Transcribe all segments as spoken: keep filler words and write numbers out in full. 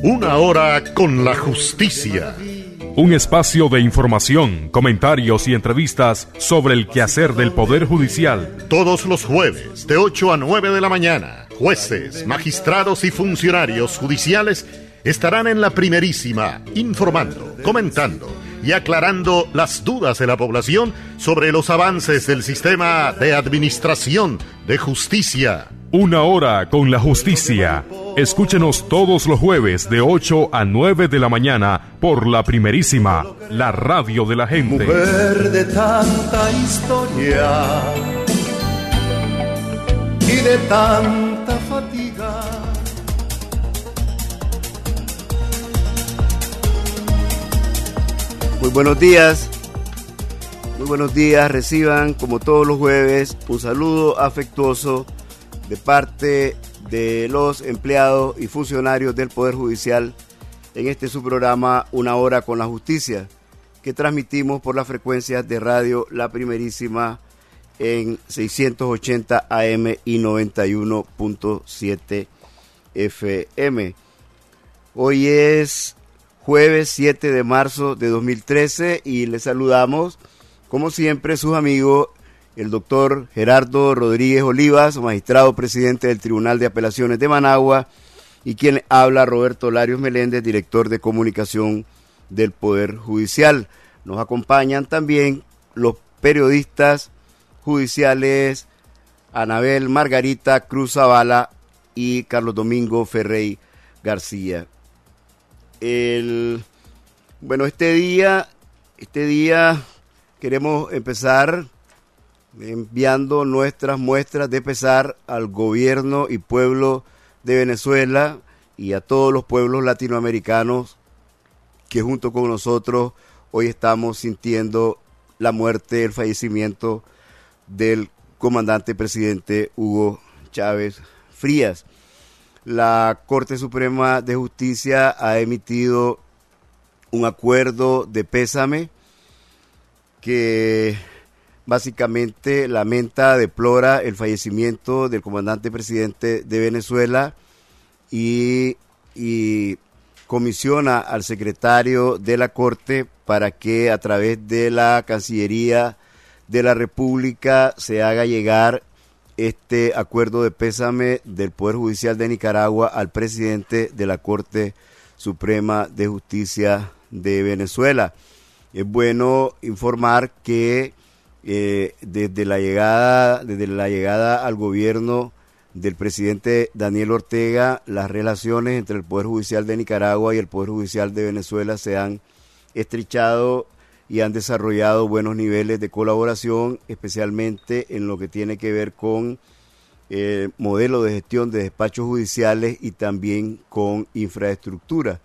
Una hora con la justicia. Un espacio de información, comentarios y entrevistas sobre el quehacer del Poder Judicial. Todos los jueves, de ocho a nueve de la mañana, jueces, magistrados y funcionarios judiciales estarán en la primerísima, informando, comentando y aclarando las dudas de la población sobre los avances del sistema de administración de justicia. Una hora con la justicia. Escúchenos todos los jueves de ocho a nueve de la mañana por la primerísima, la radio de la gente. Mujer de tanta historia y de tanta fatiga. Muy buenos días, muy buenos días. Reciban, como todos los jueves, un saludo afectuoso de parte de los empleados y funcionarios del Poder Judicial en este su programa Una Hora con la Justicia, que transmitimos por las frecuencias de radio La Primerísima en seiscientos ochenta A M y noventa y uno punto siete F M. Hoy es jueves siete de marzo de dos mil trece y les saludamos, como siempre, sus amigos, el doctor Gerardo Rodríguez Olivas, magistrado presidente del Tribunal de Apelaciones de Managua, y quien habla, Roberto Larios Meléndez, director de comunicación del Poder Judicial. Nos acompañan también los periodistas judiciales Anabel Margarita Cruz Zavala y Carlos Domingo Ferrey García. El, bueno, este día, este día queremos empezar enviando nuestras muestras de pesar al gobierno y pueblo de Venezuela y a todos los pueblos latinoamericanos que junto con nosotros hoy estamos sintiendo la muerte, el fallecimiento del comandante presidente Hugo Chávez Frías. La Corte Suprema de Justicia ha emitido un acuerdo de pésame que básicamente lamenta, deplora el fallecimiento del comandante presidente de Venezuela y, y comisiona al secretario de la Corte para que a través de la Cancillería de la República se haga llegar este acuerdo de pésame del Poder Judicial de Nicaragua al presidente de la Corte Suprema de Justicia de Venezuela. Es bueno informar que Eh, desde la llegada desde la llegada al gobierno del presidente Daniel Ortega, las relaciones entre el Poder Judicial de Nicaragua y el Poder Judicial de Venezuela se han estrechado y han desarrollado buenos niveles de colaboración, especialmente en lo que tiene que ver con eh, modelo de gestión de despachos judiciales y también con infraestructura.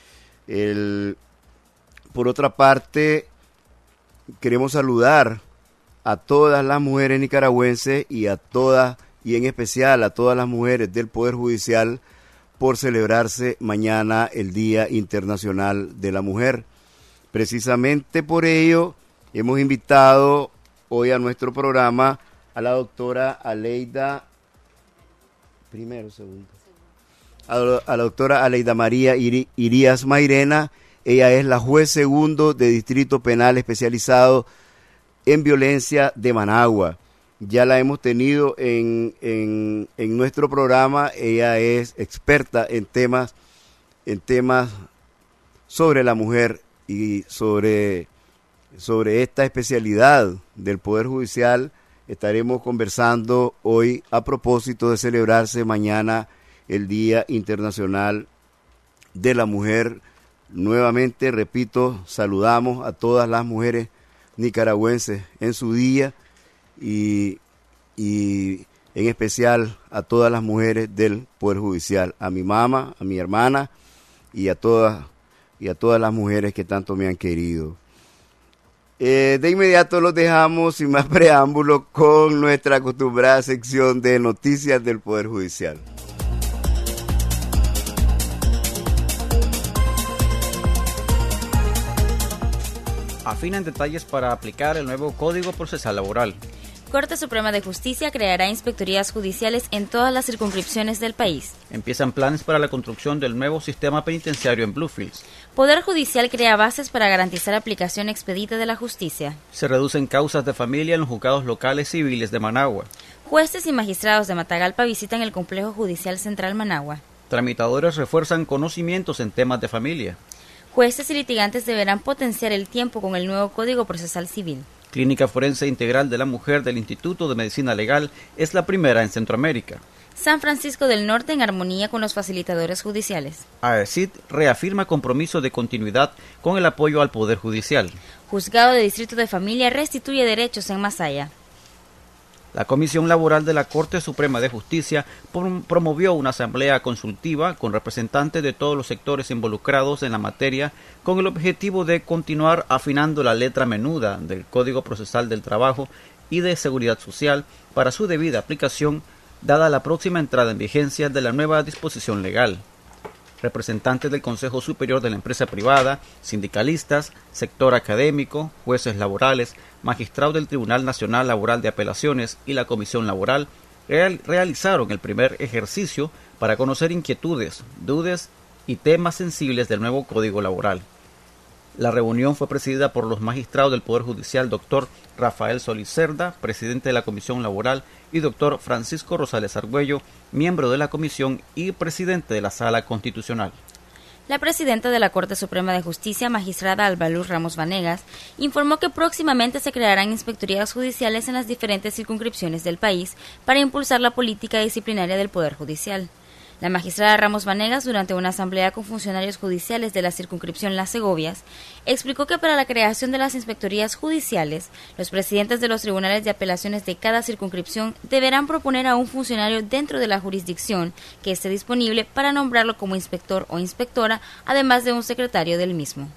El, por otra parte, queremos saludar a todas las mujeres nicaragüenses y a todas, y en especial a todas las mujeres del Poder Judicial por celebrarse mañana el Día Internacional de la Mujer. Precisamente por ello hemos invitado hoy a nuestro programa a la doctora Aleida, primero, segundo, a la, a la doctora Aleida María Iri, Irías Mairena. Ella es la juez segundo de Distrito Penal especializado en violencia de Managua. Ya la hemos tenido en, en, en nuestro programa. Ella es experta en temas, en temas sobre la mujer y sobre, sobre esta especialidad del Poder Judicial. Estaremos conversando hoy a propósito de celebrarse mañana el Día Internacional de la Mujer. Nuevamente, repito, saludamos a todas las mujeres nicaragüenses en su día y, y en especial a todas las mujeres del Poder Judicial, a mi mamá, a mi hermana y a todas y a todas las mujeres que tanto me han querido. Eh, de inmediato los dejamos sin más preámbulo con nuestra acostumbrada sección de noticias del Poder Judicial. Afinan detalles para aplicar el nuevo Código Procesal Laboral. Corte Suprema de Justicia creará inspectorías judiciales en todas las circunscripciones del país. Empiezan planes para la construcción del nuevo sistema penitenciario en Bluefields. Poder Judicial crea bases para garantizar aplicación expedita de la justicia. Se reducen causas de familia en los juzgados locales civiles de Managua. Jueces y magistrados de Matagalpa visitan el Complejo Judicial Central Managua. Tramitadores refuerzan conocimientos en temas de familia. Jueces y litigantes deberán potenciar el tiempo con el nuevo Código Procesal Civil. Clínica Forense Integral de la Mujer del Instituto de Medicina Legal es la primera en Centroamérica. San Francisco del Norte en armonía con los facilitadores judiciales. A E C I D reafirma compromiso de continuidad con el apoyo al Poder Judicial. Juzgado de Distrito de Familia restituye derechos en Masaya. La Comisión Laboral de la Corte Suprema de Justicia promovió una asamblea consultiva con representantes de todos los sectores involucrados en la materia con el objetivo de continuar afinando la letra menuda del Código Procesal del Trabajo y de Seguridad Social para su debida aplicación, dada la próxima entrada en vigencia de la nueva disposición legal. Representantes del Consejo Superior de la Empresa Privada, sindicalistas, sector académico, jueces laborales, magistrados del Tribunal Nacional Laboral de Apelaciones y la Comisión Laboral real, realizaron el primer ejercicio para conocer inquietudes, dudas y temas sensibles del nuevo Código Laboral. La reunión fue presidida por los magistrados del Poder Judicial, doctor Rafael Solís Cerda, presidente de la Comisión Laboral, y doctor Francisco Rosales Argüello, miembro de la Comisión y presidente de la Sala Constitucional. La presidenta de la Corte Suprema de Justicia, magistrada Albaluz Ramos Vanegas, informó que próximamente se crearán inspectorías judiciales en las diferentes circunscripciones del país para impulsar la política disciplinaria del Poder Judicial. La magistrada Ramos Vanegas, durante una asamblea con funcionarios judiciales de la circunscripción Las Segovias, explicó que para la creación de las inspectorías judiciales, los presidentes de los tribunales de apelaciones de cada circunscripción deberán proponer a un funcionario dentro de la jurisdicción que esté disponible para nombrarlo como inspector o inspectora, además de un secretario del mismo.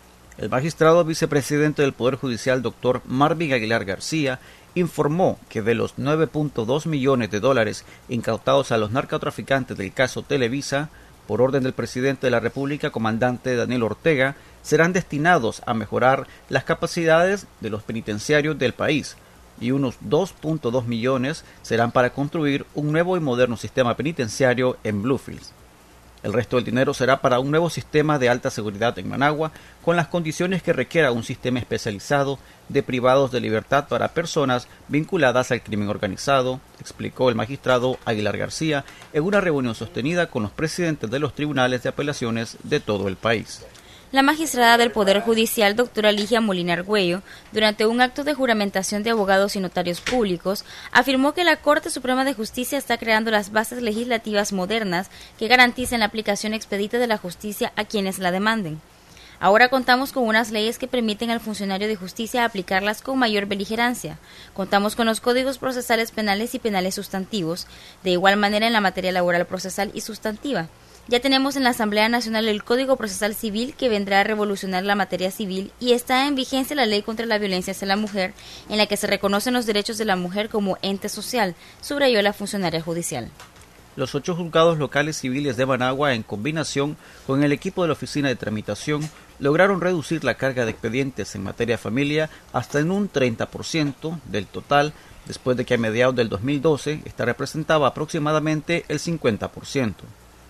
El magistrado vicepresidente del Poder Judicial, doctor Marvin Aguilar García, informó que de los nueve punto dos millones de dólares incautados a los narcotraficantes del caso Televisa, por orden del presidente de la República, comandante Daniel Ortega, serán destinados a mejorar las capacidades de los penitenciarios del país, y unos dos punto dos millones serán para construir un nuevo y moderno sistema penitenciario en Bluefields. El resto del dinero será para un nuevo sistema de alta seguridad en Managua, con las condiciones que requiera un sistema especializado de privados de libertad para personas vinculadas al crimen organizado, explicó el magistrado Aguilar García en una reunión sostenida con los presidentes de los tribunales de apelaciones de todo el país. La magistrada del Poder Judicial, doctora Ligia Molina Argüello, durante un acto de juramentación de abogados y notarios públicos, afirmó que la Corte Suprema de Justicia está creando las bases legislativas modernas que garanticen la aplicación expedita de la justicia a quienes la demanden. Ahora contamos con unas leyes que permiten al funcionario de justicia aplicarlas con mayor beligerancia. Contamos con los códigos procesales penales y penales sustantivos, de igual manera en la materia laboral procesal y sustantiva. Ya tenemos en la Asamblea Nacional el Código Procesal Civil que vendrá a revolucionar la materia civil y está en vigencia la Ley contra la Violencia hacia la Mujer, en la que se reconocen los derechos de la mujer como ente social, subrayó la funcionaria judicial. Los ocho juzgados locales civiles de Managua, en combinación con el equipo de la Oficina de Tramitación, lograron reducir la carga de expedientes en materia familia hasta en un treinta por ciento del total, después de que a mediados del dos mil doce esta representaba aproximadamente el cincuenta por ciento.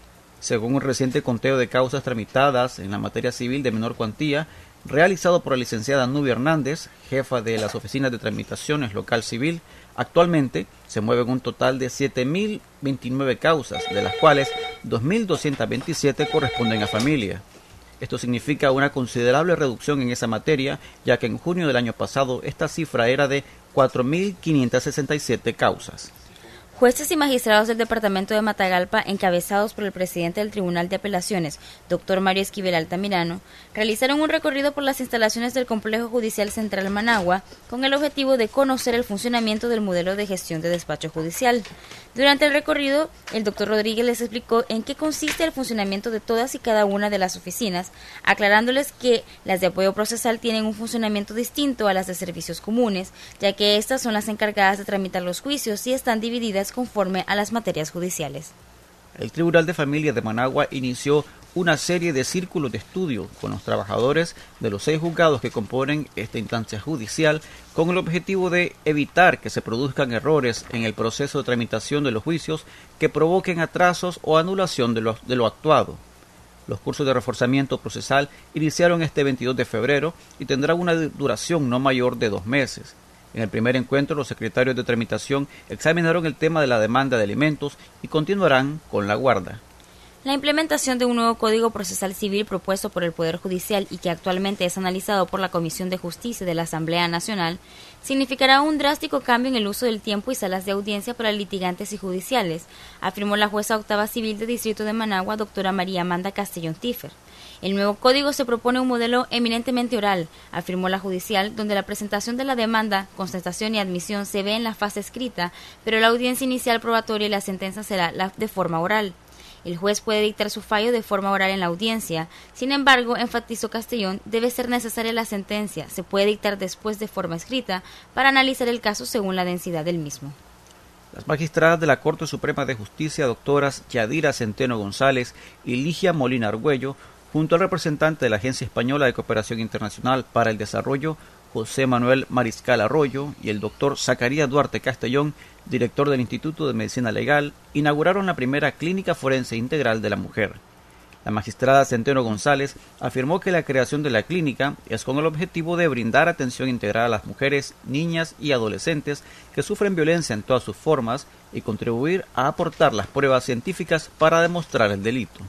Según un reciente conteo de causas tramitadas en la materia civil de menor cuantía, realizado por la licenciada Nubia Hernández, jefa de las oficinas de tramitaciones local civil, actualmente se mueven un total de siete mil veintinueve causas, de las cuales dos mil doscientos veintisiete corresponden a familia. Esto significa una considerable reducción en esa materia, ya que en junio del año pasado esta cifra era de cuatro mil quinientas sesenta y siete causas. Jueces y magistrados del departamento de Matagalpa, encabezados por el presidente del Tribunal de Apelaciones, doctor Mario Esquivel Altamirano, realizaron un recorrido por las instalaciones del Complejo Judicial Central Managua con el objetivo de conocer el funcionamiento del modelo de gestión de despacho judicial. Durante el recorrido, el doctor Rodríguez les explicó en qué consiste el funcionamiento de todas y cada una de las oficinas, aclarándoles que las de apoyo procesal tienen un funcionamiento distinto a las de servicios comunes, ya que estas son las encargadas de tramitar los juicios y están divididas conforme a las materias judiciales. El Tribunal de Familia de Managua inició una serie de círculos de estudio con los trabajadores de los seis juzgados que componen esta instancia judicial, con el objetivo de evitar que se produzcan errores en el proceso de tramitación de los juicios que provoquen atrasos o anulación de lo, de lo actuado. Los cursos de reforzamiento procesal iniciaron este veintidós de febrero y tendrán una duración no mayor de dos meses. En el primer encuentro, los secretarios de tramitación examinaron el tema de la demanda de alimentos y continuarán con la guarda. La implementación de un nuevo Código Procesal Civil propuesto por el Poder Judicial y que actualmente es analizado por la Comisión de Justicia de la Asamblea Nacional significará un drástico cambio en el uso del tiempo y salas de audiencia para litigantes y judiciales, afirmó la jueza octava civil del Distrito de Managua, doctora María Amanda Castellón Tífer. El nuevo código se propone un modelo eminentemente oral, afirmó la judicial, donde la presentación de la demanda, constatación y admisión se ve en la fase escrita, pero la audiencia inicial probatoria y la sentencia será la de forma oral. El juez puede dictar su fallo de forma oral en la audiencia. Sin embargo, enfatizó Castellón, debe ser necesaria la sentencia. Se puede dictar después de forma escrita para analizar el caso según la densidad del mismo. Las magistradas de la Corte Suprema de Justicia, doctoras Yadira Centeno González y Ligia Molina Argüello, junto al representante de la Agencia Española de Cooperación Internacional para el Desarrollo, José Manuel Mariscal Arroyo, y el doctor Zacarías Duarte Castellón, director del Instituto de Medicina Legal, inauguraron la primera clínica forense integral de la mujer. La magistrada Centeno González afirmó que la creación de la clínica es con el objetivo de brindar atención integral a las mujeres, niñas y adolescentes que sufren violencia en todas sus formas y contribuir a aportar las pruebas científicas para demostrar el delito.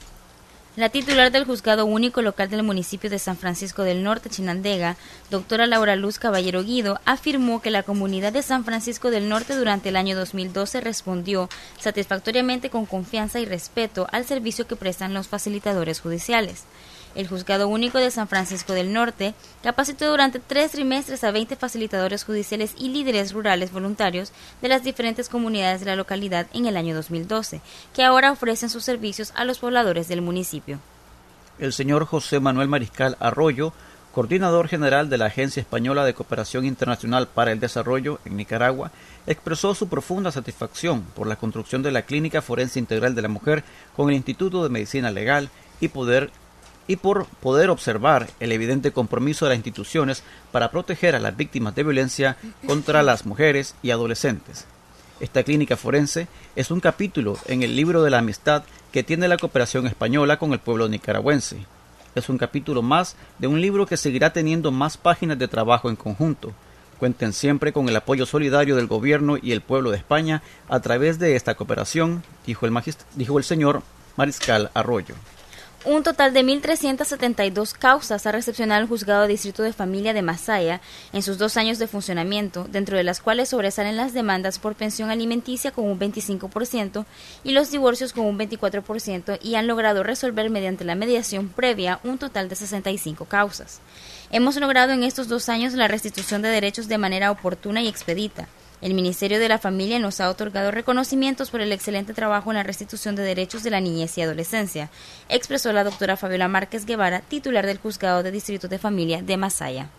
La titular del Juzgado Único Local del municipio de San Francisco del Norte, Chinandega, doctora Laura Luz Caballero Guido, afirmó que la comunidad de San Francisco del Norte durante el año dos mil doce respondió satisfactoriamente con confianza y respeto al servicio que prestan los facilitadores judiciales. El Juzgado Único de San Francisco del Norte capacitó durante tres trimestres a veinte facilitadores judiciales y líderes rurales voluntarios de las diferentes comunidades de la localidad en el año dos mil doce, que ahora ofrecen sus servicios a los pobladores del municipio. El señor José Manuel Mariscal Arroyo, coordinador general de la Agencia Española de Cooperación Internacional para el Desarrollo en Nicaragua, expresó su profunda satisfacción por la construcción de la Clínica Forense Integral de la Mujer con el Instituto de Medicina Legal y poder y por poder observar el evidente compromiso de las instituciones para proteger a las víctimas de violencia contra las mujeres y adolescentes. Esta clínica forense es un capítulo en el libro de la amistad que tiene la cooperación española con el pueblo nicaragüense. Es un capítulo más de un libro que seguirá teniendo más páginas de trabajo en conjunto. Cuenten siempre con el apoyo solidario del gobierno y el pueblo de España a través de esta cooperación, dijo el, magist- dijo el señor Mariscal Arroyo. Un total de mil trescientas setenta y dos causas ha recepcionado el Juzgado de Distrito de Familia de Masaya en sus dos años de funcionamiento, dentro de las cuales sobresalen las demandas por pensión alimenticia con un veinticinco por ciento y los divorcios con un veinticuatro por ciento, y han logrado resolver mediante la mediación previa un total de sesenta y cinco causas. Hemos logrado en estos dos años la restitución de derechos de manera oportuna y expedita. El Ministerio de la Familia nos ha otorgado reconocimientos por el excelente trabajo en la restitución de derechos de la niñez y adolescencia, expresó la doctora Fabiola Márquez Guevara, titular del Juzgado de Distrito de Familia de Masaya.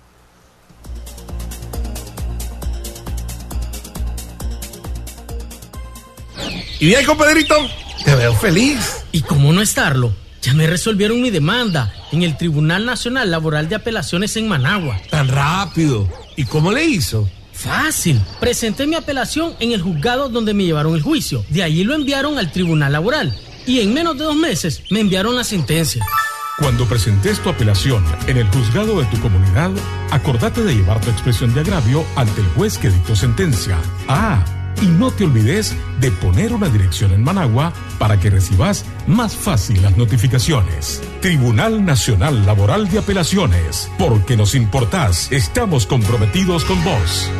Y bien, compadrito, te veo feliz. ¿Y cómo no estarlo? Ya me resolvieron mi demanda en el Tribunal Nacional Laboral de Apelaciones en Managua. Tan rápido. ¿Y cómo le hizo? Fácil. Presenté mi apelación en el juzgado donde me llevaron el juicio. De allí lo enviaron al Tribunal Laboral. Y en menos de dos meses me enviaron la sentencia. Cuando presentes tu apelación en el juzgado de tu comunidad, acordate de llevar tu expresión de agravio ante el juez que dictó sentencia. Ah, y no te olvides de poner una dirección en Managua para que recibas más fácil las notificaciones. Tribunal Nacional Laboral de Apelaciones. Porque nos importás, estamos comprometidos con vos.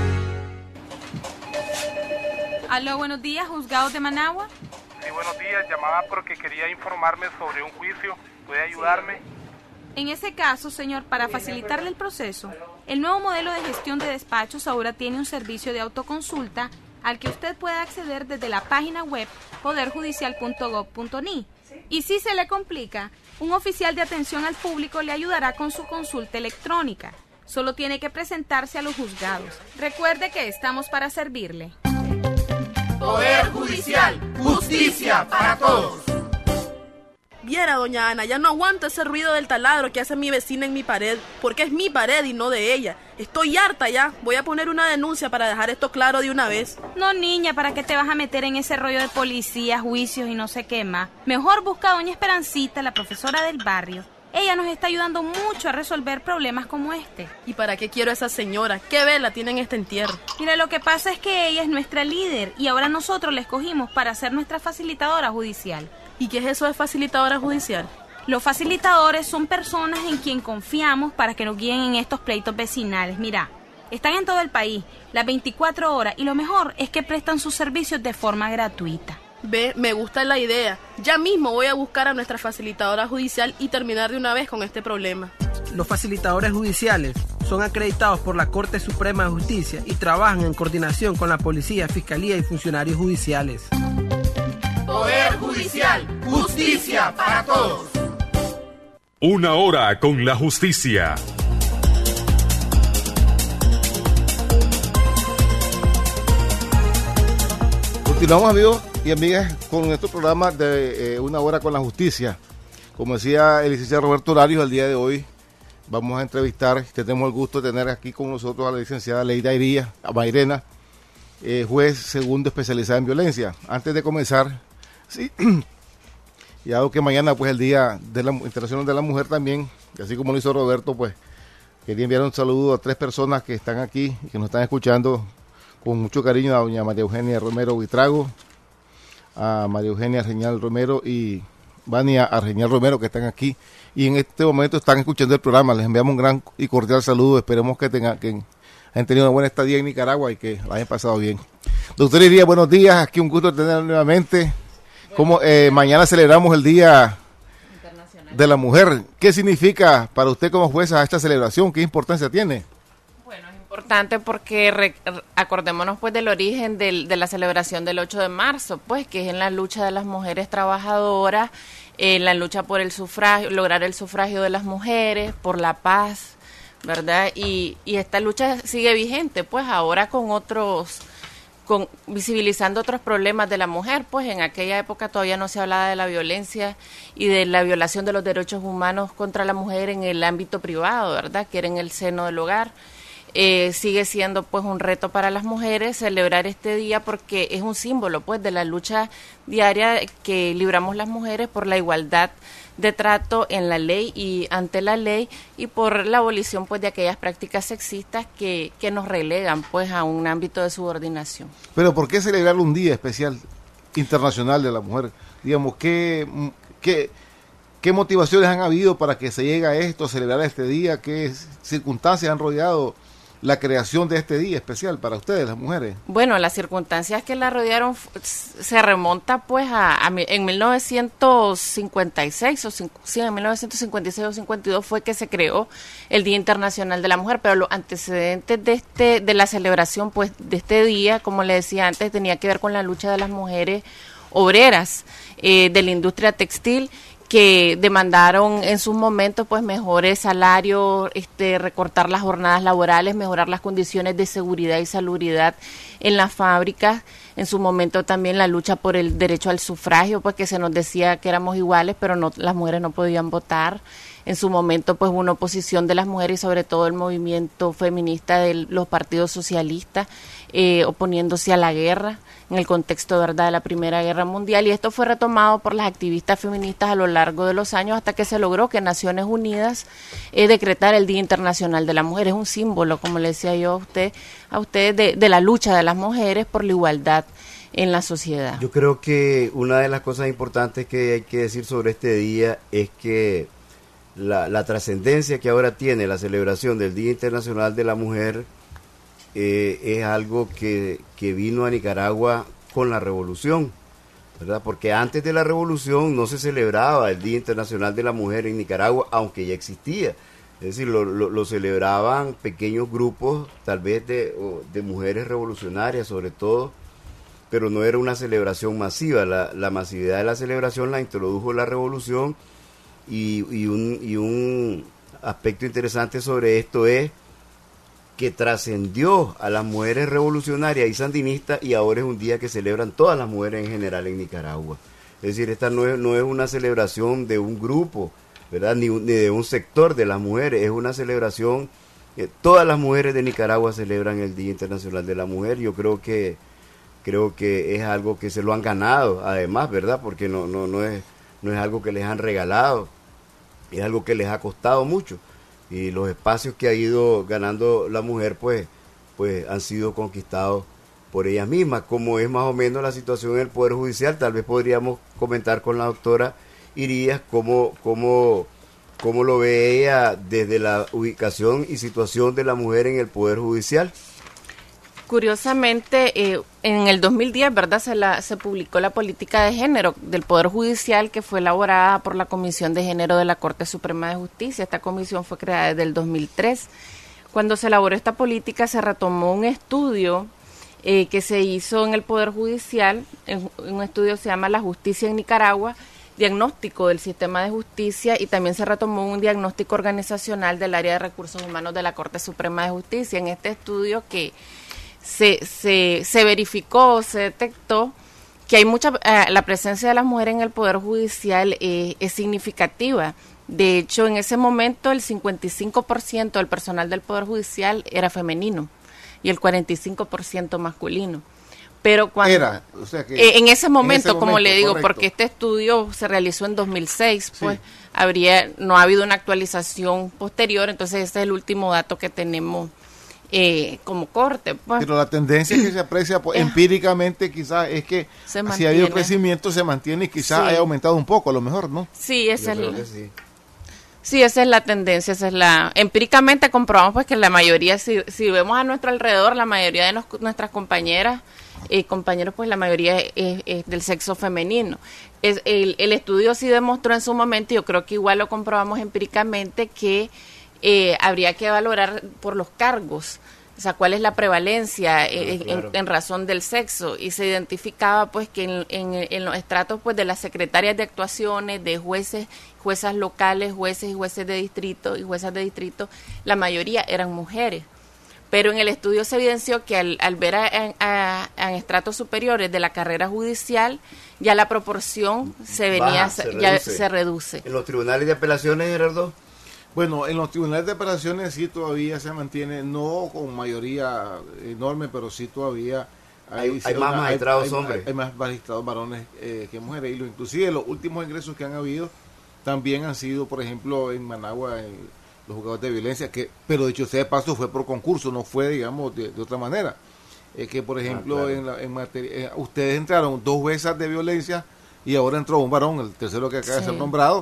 Aló, buenos días, juzgados de Managua. Sí, buenos días. Llamaba porque quería informarme sobre un juicio. ¿Puede ayudarme? En ese caso, señor, para facilitarle el proceso, el nuevo modelo de gestión de despachos ahora tiene un servicio de autoconsulta al que usted puede acceder desde la página web poder judicial punto gob punto ni. Y si se le complica, un oficial de atención al público le ayudará con su consulta electrónica. Solo tiene que presentarse a los juzgados. Recuerde que estamos para servirle. Poder Judicial, justicia para todos. Viera, doña Ana, ya no aguanto ese ruido del taladro que hace mi vecina en mi pared, porque es mi pared y no de ella. Estoy harta ya. Voy a poner una denuncia para dejar esto claro de una vez. No, niña, ¿para qué te vas a meter en ese rollo de policía, juicios y no sé qué más? Mejor busca a doña Esperancita, la profesora del barrio. Ella nos está ayudando mucho a resolver problemas como este. ¿Y para qué quiero a esa señora? ¿Qué vela tiene en este entierro? Mira, lo que pasa es que ella es nuestra líder y ahora nosotros la escogimos para ser nuestra facilitadora judicial. ¿Y qué es eso de facilitadora judicial? Los facilitadores son personas en quien confiamos para que nos guíen en estos pleitos vecinales. Mira, están en todo el país, las veinticuatro horas, y lo mejor es que prestan sus servicios de forma gratuita. Ve, me gusta la idea. Ya mismo voy a buscar a nuestra facilitadora judicial y terminar de una vez con este problema. Los facilitadores judiciales son acreditados por la Corte Suprema de Justicia y trabajan en coordinación con la policía, fiscalía y funcionarios judiciales. Poder Judicial, justicia para todos. Una hora con la justicia. Continuamos, amigos y amigas, con nuestro programa de eh, Una hora con la justicia. Como decía el licenciado Roberto Larios, el día de hoy vamos a entrevistar, tenemos el gusto de tener aquí con nosotros a la licenciada Leida Iría, a Mairena, eh, juez segundo especializada en violencia. Antes de comenzar, sí, y dado que mañana pues el Día de la Internacional de la Mujer también, así como lo hizo Roberto, pues quería enviar un saludo a tres personas que están aquí y que nos están escuchando con mucho cariño, a doña María Eugenia Romero Buitrago, a María Eugenia Arreñal Romero y Vania Arreñal Romero, que están aquí y en este momento están escuchando el programa. Les enviamos un gran y cordial saludo. Esperemos que tengan que hayan tenido una buena estadía en Nicaragua y que la hayan pasado bien. Doctor Iría, buenos días. Aquí un gusto tenerla nuevamente. Como eh, mañana celebramos el Día Internacional de la Mujer. ¿Qué significa para usted como jueza esta celebración? ¿Qué importancia tiene? Importante porque re, acordémonos pues del origen del, de la celebración del ocho de marzo, pues que es en la lucha de las mujeres trabajadoras, en la lucha por el sufragio, lograr el sufragio de las mujeres, por la paz, ¿verdad? Y, y esta lucha sigue vigente, pues ahora con otros, con visibilizando otros problemas de la mujer, pues en aquella época todavía no se hablaba de la violencia y de la violación de los derechos humanos contra la mujer en el ámbito privado, ¿verdad? Que era en el seno del hogar. Eh, sigue siendo pues un reto para las mujeres celebrar este día porque es un símbolo pues de la lucha diaria que libramos las mujeres por la igualdad de trato en la ley y ante la ley y por la abolición pues de aquellas prácticas sexistas que, que nos relegan pues a un ámbito de subordinación. Pero ¿por qué celebrar un día especial internacional de la mujer? Digamos, ¿qué, qué, qué motivaciones han habido para que se llegue a esto, a celebrar este día? ¿Qué circunstancias han rodeado la creación de este día especial para ustedes, las mujeres? Bueno, las circunstancias que la rodearon se remonta pues a, a en mil novecientos cincuenta y seis o sí, en mil novecientos cincuenta y seis o cincuenta y dos fue que se creó el Día Internacional de la Mujer, pero los antecedentes de este de la celebración pues de este día, como le decía antes, tenía que ver con la lucha de las mujeres obreras eh, de la industria textil, que demandaron en sus momentos pues mejores salarios, este, recortar las jornadas laborales, mejorar las condiciones de seguridad y salubridad en las fábricas. En su momento también la lucha por el derecho al sufragio, pues que se nos decía que éramos iguales, pero no, las mujeres no podían votar. En su momento pues una oposición de las mujeres y sobre todo el movimiento feminista de los partidos socialistas eh, oponiéndose a la guerra en el contexto, ¿verdad?, de la Primera Guerra Mundial, y esto fue retomado por las activistas feministas a lo largo de los años hasta que se logró que Naciones Unidas eh, decretara el Día Internacional de la Mujer. Es un símbolo, como le decía yo a usted, a usted de, de la lucha de las mujeres por la igualdad en la sociedad. Yo creo que una de las cosas importantes que hay que decir sobre este día es que la, la trascendencia que ahora tiene la celebración del Día Internacional de la Mujer eh, es algo que, que vino a Nicaragua con la revolución, ¿verdad? Porque antes de la revolución no se celebraba el Día Internacional de la Mujer en Nicaragua, aunque ya existía. Es decir, lo, lo, lo celebraban pequeños grupos, tal vez de, de mujeres revolucionarias sobre todo, pero no era una celebración masiva. La, la masividad de la celebración la introdujo la revolución, y, y, un, y un aspecto interesante sobre esto es que trascendió a las mujeres revolucionarias y sandinistas, y ahora es un día que celebran todas las mujeres en general en Nicaragua. Es decir, esta no es, no es una celebración de un grupo, ¿verdad? Ni, ni de un sector de las mujeres, es una celebración, eh, todas las mujeres de Nicaragua celebran el Día Internacional de la Mujer. Yo creo que creo que es algo que se lo han ganado, además, ¿verdad? Porque no, no, no es, no es algo que les han regalado, es algo que les ha costado mucho. Y los espacios que ha ido ganando la mujer, pues, pues han sido conquistados por ellas mismas. Como es más o menos la situación en el Poder Judicial, tal vez podríamos comentar con la doctora Irías cómo, cómo, cómo lo ve ella desde la ubicación y situación de la mujer en el Poder Judicial. Curiosamente, eh, en el dos mil diez, ¿verdad?, se, la, se publicó la política de género del Poder Judicial, que fue elaborada por la Comisión de Género de la Corte Suprema de Justicia. Esta comisión fue creada desde el dos mil tres. Cuando se elaboró esta política, se retomó un estudio eh, que se hizo en el Poder Judicial, en, un estudio que se llama La Justicia en Nicaragua, diagnóstico del sistema de justicia, y también se retomó un diagnóstico organizacional del área de recursos humanos de la Corte Suprema de Justicia. En este estudio que se, se, se verificó, se detectó que hay mucha, eh, la presencia de las mujeres en el Poder Judicial eh, es significativa. De hecho, en ese momento el cincuenta y cinco por ciento del personal del Poder Judicial era femenino y el cuarenta y cinco por ciento masculino. Pero cuando Era, o sea que eh, en ese momento, en ese como momento, le digo, correcto. porque este estudio se realizó en dos mil seis, pues Sí. habría no ha habido una actualización posterior, entonces este es el último dato que tenemos eh, como corte. Pues. Pero la tendencia que se aprecia pues, Eh. empíricamente quizás es que Se si ha mantiene. habido crecimiento se mantiene y quizás Sí. haya aumentado un poco, a lo mejor, ¿no? Sí, esa Yo es creo la, que sí. sí, esa es la tendencia, esa es la empíricamente comprobamos pues que la mayoría, si, si vemos a nuestro alrededor, la mayoría de nos- nuestras compañeras y compañeros, pues la mayoría es, es del sexo femenino. Es, el, el estudio sí demostró en su momento, y yo creo que igual lo comprobamos empíricamente, que eh, habría que valorar por los cargos, o sea, cuál es la prevalencia eh, en- claro. en, en razón del sexo, y se identificaba pues que en, en, en los estratos pues de las secretarias de actuaciones, de jueces, juezas locales, jueces y jueces de distrito y juezas de distrito, la mayoría eran mujeres. Pero en el estudio se evidenció que al, al ver a, a, a estratos superiores de la carrera judicial, ya la proporción se venía, Baja, se ya reduce. se reduce. En los tribunales de apelaciones, Gerardo, Bueno, en los tribunales de apelaciones sí todavía se mantiene, no con mayoría enorme, pero sí todavía Hay- sí hay más una- magistrados hay- hombres. Hay, hay más magistrados varones eh, que mujeres. Y lo, inclusive los últimos ingresos que han habido también han sido, por ejemplo, en Managua, en los juzgados de violencia, que pero dicho sea de paso fue por concurso, no fue, digamos, de, de otra manera. Eh, que, por ejemplo, claro. en, la, en materia, eh, ustedes entraron dos juezas de violencia y ahora entró un varón, el tercero que acaba de Sí. ser nombrado.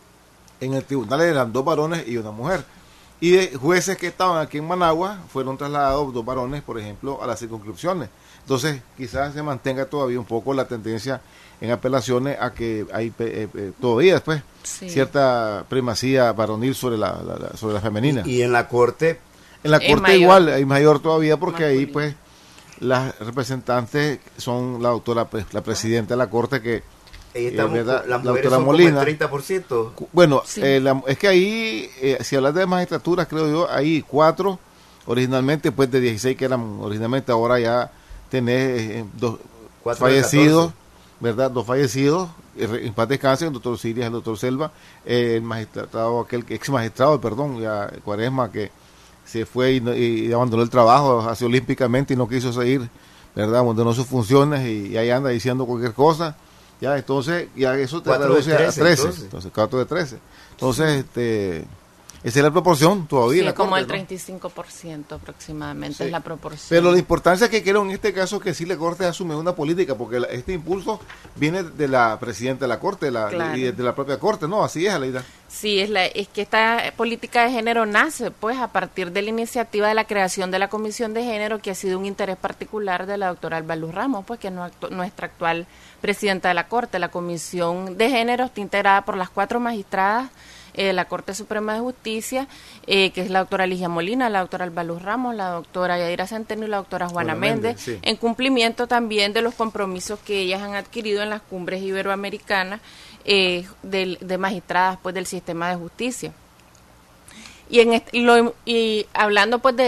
En el tribunal eran dos varones y una mujer. Y de jueces que estaban aquí en Managua fueron trasladados dos varones, por ejemplo, a las circunscripciones. Entonces, quizás se mantenga todavía un poco la tendencia en apelaciones a que hay eh, eh, todavía después Sí. cierta primacía varonil sobre la, la- la- sobre la femenina. y en la corte, En la Es corte mayor. igual, hay mayor todavía porque ahí Masculino. pues las representantes son la doctora, pues, la presidenta de la corte que ahí Eh, estamos, ¿verdad? las La mujeres doctora son como Molina. el treinta por ciento. Cu- Bueno, Sí. eh, la- es que ahí, eh, si hablas de magistraturas, creo yo, hay cuatro originalmente, pues de dieciséis que eran originalmente, ahora ya tenés eh, dos Cuatro de fallecidos, catorce. ¿verdad? Dos fallecidos, eh, re- en paz descanse, el doctor Sirias, el doctor Selva, eh, el magistrado, aquel que- ex magistrado, perdón, ya Cuaresma, que se fue y, no- y abandonó el trabajo hace olímpicamente y no quiso seguir, ¿verdad? Abandonó sus funciones y, y ahí anda diciendo cualquier cosa. Ya, entonces, ya eso te Cuatro de reduce a trece, trece. entonces. Entonces, cuatro de trece. Entonces, este, esa es la proporción todavía. Sí, en la como corte, el ¿no? treinta y cinco por ciento aproximadamente Sí. es la proporción. Pero la importancia que quiero en este caso es que sí la Corte asume una política, porque la- este impulso viene de la presidenta de la Corte la, Claro. y de la propia Corte, ¿no? Así es, Aleida. Sí, es, la, es que esta política de género nace pues a partir de la iniciativa de la creación de la Comisión de Género, que ha sido un interés particular de la doctora Alba Luz Ramos, pues que es nuestro- nuestra actual presidenta de la Corte. La Comisión de Género está integrada por las cuatro magistradas eh, de la Corte Suprema de Justicia, eh, que es la doctora Ligia Molina, la doctora Alba Luz Ramos, la doctora Yadira Centeno y la doctora Juana Juana Méndez, Méndez, sí. en cumplimiento también de los compromisos que ellas han adquirido en las cumbres iberoamericanas eh, del- de magistradas pues del sistema de justicia. Y en est- y lo, y hablando pues de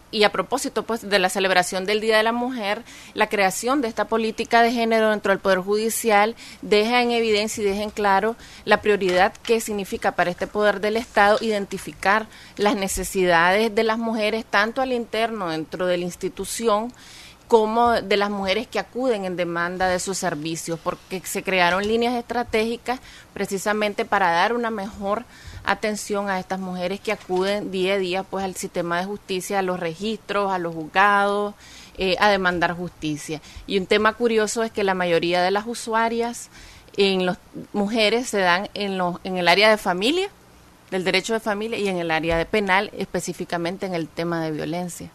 y a propósito pues de la celebración del Día de la Mujer, la creación de esta política de género dentro del Poder Judicial deja en evidencia y deja en claro la prioridad que significa para este poder del Estado identificar las necesidades de las mujeres tanto al interno dentro de la institución como de las mujeres que acuden en demanda de sus servicios, porque se crearon líneas estratégicas precisamente para dar una mejor atención a estas mujeres que acuden día a día pues al sistema de justicia, a los registros, a los juzgados, eh, a demandar justicia. Y un tema curioso es que la mayoría de las usuarias en las mujeres se dan en, los, en el área de familia, del derecho de familia, y en el área de penal, específicamente en el tema de violencia.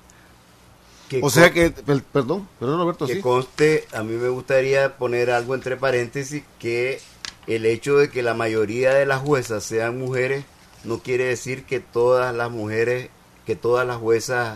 O sea que, perdón, perdón Roberto, que sí. conste, a mí me gustaría poner algo entre paréntesis, que el hecho de que la mayoría de las juezas sean mujeres no quiere decir que todas las mujeres, que todas las juezas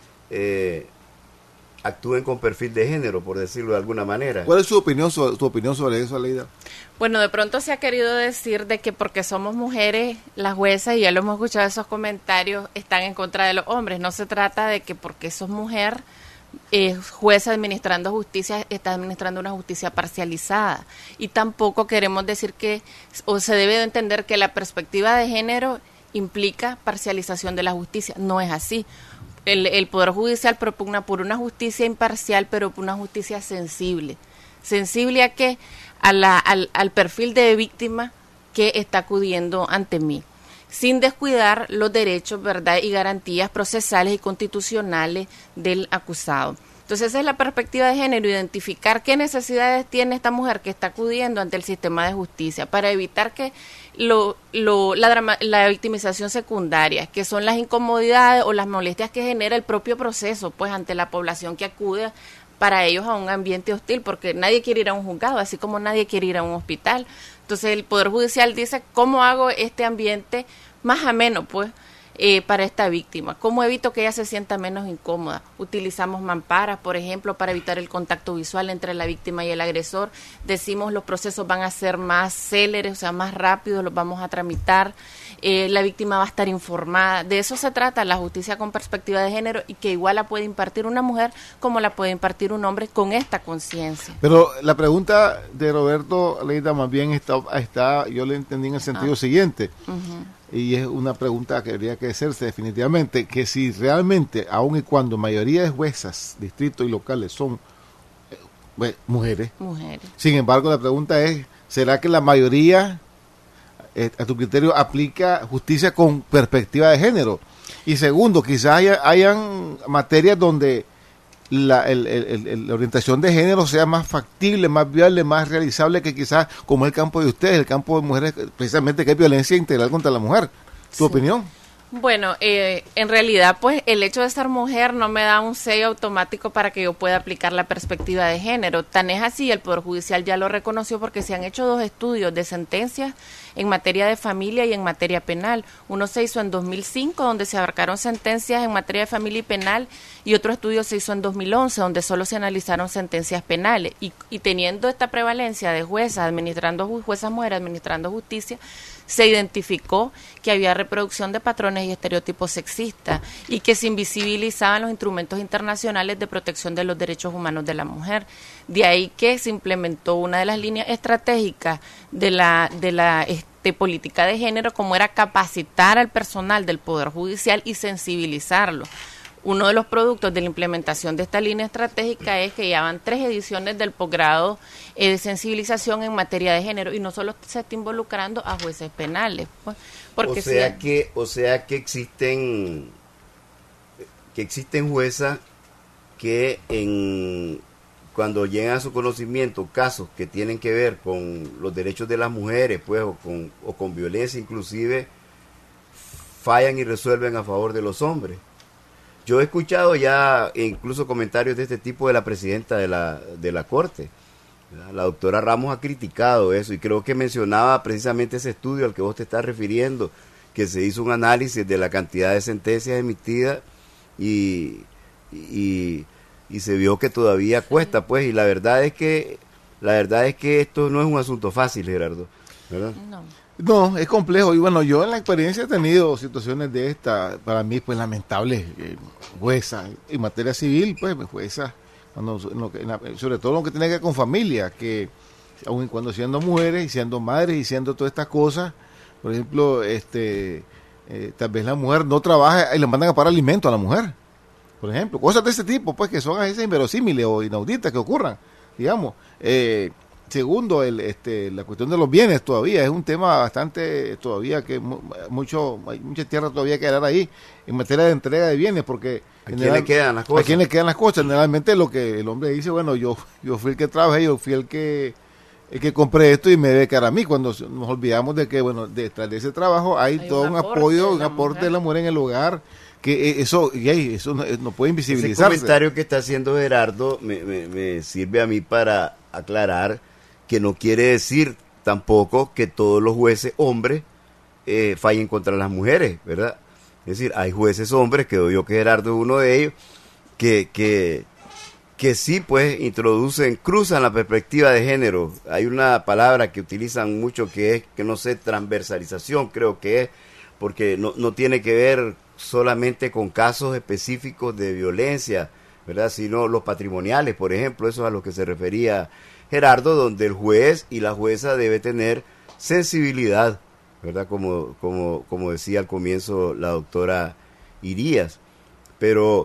eh, actúen con perfil de género, por decirlo de alguna manera. ¿Cuál es su opinión sobre, tu opinión sobre eso, Aleida? Bueno, de pronto se ha querido decir de que porque somos mujeres, las juezas, y ya lo hemos escuchado esos comentarios, están en contra de los hombres. No se trata de que porque sos mujer, eh, jueza administrando justicia, está administrando una justicia parcializada. Y tampoco queremos decir que, o se debe de entender que la perspectiva de género implica parcialización de la justicia. No es así. El, el Poder Judicial propugna por una justicia imparcial, pero por una justicia sensible. ¿Sensible a qué? A la, al, al perfil de víctima que está acudiendo ante mí, sin descuidar los derechos, ¿verdad?, y garantías procesales y constitucionales del acusado. Entonces esa es la perspectiva de género, identificar qué necesidades tiene esta mujer que está acudiendo ante el sistema de justicia para evitar que lo, lo, la, drama, la victimización secundaria, que son las incomodidades o las molestias que genera el propio proceso, pues ante la población que acude para ellos a un ambiente hostil, porque nadie quiere ir a un juzgado, así como nadie quiere ir a un hospital. Entonces el Poder Judicial dice, ¿cómo hago este ambiente más ameno, pues, eh, para esta víctima? ¿Cómo evito que ella se sienta menos incómoda? Utilizamos mamparas, por ejemplo, para evitar el contacto visual entre la víctima y el agresor. Decimos los procesos van a ser más céleres, o sea, más rápidos, los vamos a tramitar. Eh, la víctima va a estar informada. De eso se trata la justicia con perspectiva de género, y que igual la puede impartir una mujer como la puede impartir un hombre con esta conciencia. Pero la pregunta de Roberto, Aleida, más bien está, está yo le entendí en el sentido ah. siguiente. Uh-huh. Y es una pregunta que habría que hacerse definitivamente, que si realmente, aun y cuando mayoría de juezas, distritos y locales son eh, mujeres, mujeres, sin embargo la pregunta es, ¿será que la mayoría, eh, a tu criterio, aplica justicia con perspectiva de género? Y segundo, quizás haya, hayan materias donde la, el, el, el, la orientación de género sea más factible, más viable, más realizable, que quizás, como es el campo de ustedes, el campo de mujeres, precisamente que hay violencia integral contra la mujer. ¿Tu sí. opinión? Bueno, eh, en realidad, pues, el hecho de ser mujer no me da un sello automático para que yo pueda aplicar la perspectiva de género. Tan es así, el Poder Judicial ya lo reconoció, porque se han hecho dos estudios de sentencias en materia de familia y en materia penal. Uno se hizo en dos mil cinco, donde se abarcaron sentencias en materia de familia y penal, y otro estudio se hizo en dos mil once, donde solo se analizaron sentencias penales. Y, y teniendo esta prevalencia de juezas administrando, juezas mujeres administrando justicia, se identificó que había reproducción de patrones y estereotipos sexistas, y que se invisibilizaban los instrumentos internacionales de protección de los derechos humanos de la mujer. De ahí que se implementó una de las líneas estratégicas de la de la este, política de género, como era capacitar al personal del Poder Judicial y sensibilizarlo. Uno de los productos de la implementación de esta línea estratégica es que ya van tres ediciones del posgrado eh, de sensibilización en materia de género, y no solo se está involucrando a jueces penales, pues, porque o sea si, que o sea que existen que existen juezas que en cuando llegan a su conocimiento casos que tienen que ver con los derechos de las mujeres, pues, o con o con violencia inclusive, fallan y resuelven a favor de los hombres. Yo he escuchado ya incluso comentarios de este tipo de la presidenta de la, de la Corte. La doctora Ramos ha criticado eso, y creo que mencionaba precisamente ese estudio al que vos te estás refiriendo, que se hizo un análisis de la cantidad de sentencias emitidas y, y, y se vio que todavía cuesta, pues, y la verdad es que la verdad es que esto no es un asunto fácil, Gerardo, ¿verdad? No. No, es complejo. Y bueno, yo en la experiencia he tenido situaciones de esta, para mí, pues lamentables, eh, jueza, en materia civil, pues jueza, cuando, lo que, sobre todo lo que tiene que ver con familia, que aun cuando siendo mujeres y siendo madres y siendo todas estas cosas, por ejemplo, este, eh, tal vez la mujer no trabaja y le mandan a pagar alimentos a la mujer, por ejemplo, cosas de ese tipo, pues que son a veces inverosímiles o inauditas que ocurran, digamos. Eh, segundo, el, este, la cuestión de los bienes todavía es un tema bastante, todavía que mucho, hay mucha tierra todavía que dar ahí en materia de entrega de bienes, porque ¿a quién le quedan las cosas? ¿A quién le quedan las cosas? Generalmente lo que el hombre dice, bueno, yo, yo fui el que trabajé, yo fui el que el que compré esto y me debe quedar a mí, cuando nos olvidamos de que, bueno, detrás de ese trabajo hay, hay todo un, un apoyo, un aporte mujer. de la mujer en el hogar, que eso, y eso no, no puede invisibilizarse. Ese comentario que está haciendo Gerardo me, me, me sirve a mí para aclarar que no quiere decir tampoco que todos los jueces hombres eh, fallen contra las mujeres, ¿verdad? Es decir, hay jueces hombres, que yo que Gerardo es uno de ellos, que, que, que sí, pues, introducen, cruzan la perspectiva de género. Hay una palabra que utilizan mucho que es, que no sé, transversalización, creo que es, porque no, no tiene que ver solamente con casos específicos de violencia, ¿verdad? Sino los patrimoniales, por ejemplo, eso es a lo que se refería Gerardo, donde el juez y la jueza debe tener sensibilidad, ¿verdad? Como, como, como decía al comienzo la doctora Irías. Pero,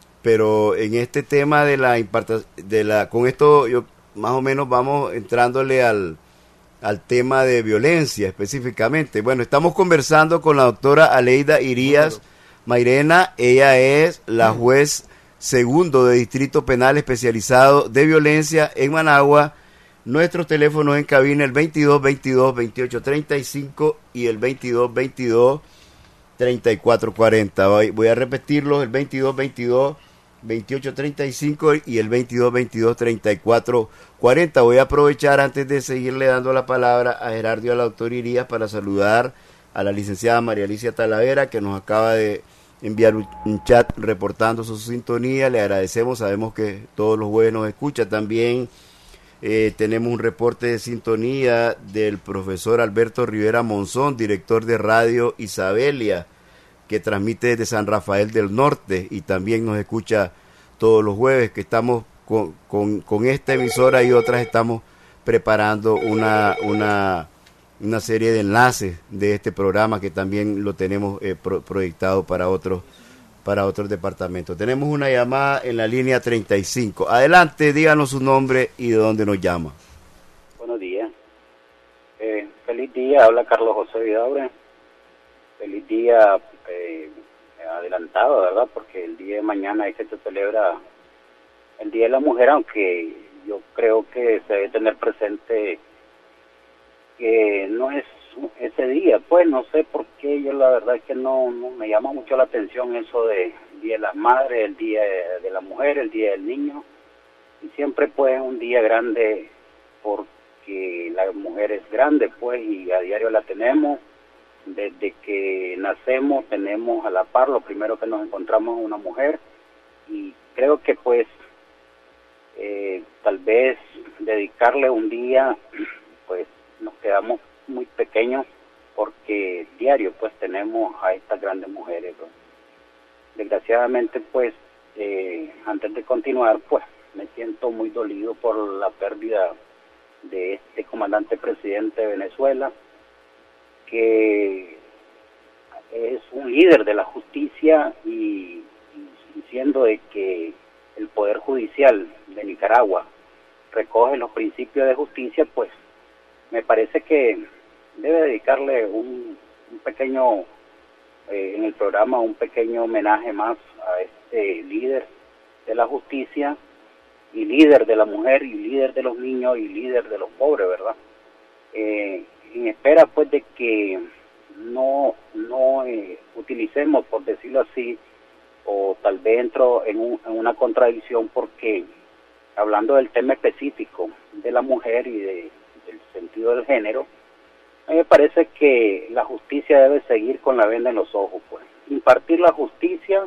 pero en este tema de la imparta, de la, con esto yo más o menos vamos entrándole al, al tema de violencia específicamente. Bueno, estamos conversando con la doctora Aleida Irías Mairena. Ella es la juez segundo de Distrito Penal Especializado de Violencia en Managua. Nuestros teléfonos en cabina, el veintidós veintidós veintiocho treinta y cinco y el veintidós veintidós treinta y cuatro cuarenta. Voy, voy a repetirlos, el veintidós veintidós veintiocho treinta y cinco y el veintidós veintidós treinta y cuatro cuarenta. Voy a aprovechar antes de seguirle dando la palabra a Gerardo y a la doctora Irías para saludar a la licenciada María Alicia Talavera, que nos acaba de enviar un chat reportando su sintonía. Le agradecemos, sabemos que todos los jueves nos escucha. También eh, tenemos un reporte de sintonía del profesor Alberto Rivera Monzón, director de Radio Isabelia, que transmite desde San Rafael del Norte y también nos escucha todos los jueves, que estamos con, con, con esta emisora y otras estamos preparando una, una, una serie de enlaces de este programa que también lo tenemos eh, pro, proyectado para otros para otros departamentos. Tenemos una llamada en la línea treinta y cinco. Adelante, díganos su nombre y de dónde nos llama. Buenos días. Eh, feliz día, habla Carlos José Vidaure. Feliz día eh, adelantado, ¿verdad? Porque el día de mañana ahí se celebra el Día de la Mujer, aunque yo creo que se debe tener presente que no es ese día, pues no sé por qué, yo la verdad es que no, no me llama mucho la atención eso de el Día de las Madres, el Día de, de la Mujer, el Día del Niño, y siempre pues es un día grande porque la mujer es grande, pues, y a diario la tenemos. Desde que nacemos tenemos a la par, lo primero que nos encontramos es una mujer, y creo que pues eh, tal vez dedicarle un día, pues nos quedamos muy pequeños porque diario pues tenemos a estas grandes mujeres, ¿no? Desgraciadamente pues eh, antes de continuar pues me siento muy dolido por la pérdida de este comandante presidente de Venezuela, que es un líder de la justicia, y, y siendo de que el Poder Judicial de Nicaragua recoge los principios de justicia, pues me parece que debe dedicarle un, un pequeño, eh, en el programa, un pequeño homenaje más a este líder de la justicia, y líder de la mujer, y líder de los niños, y líder de los pobres, ¿verdad? Eh, en espera pues de que no no eh, utilicemos, por decirlo así, o tal vez entro en, un, en una contradicción, porque hablando del tema específico de la mujer y de, del sentido del género, a mí me parece que la justicia debe seguir con la venda en los ojos, pues impartir la justicia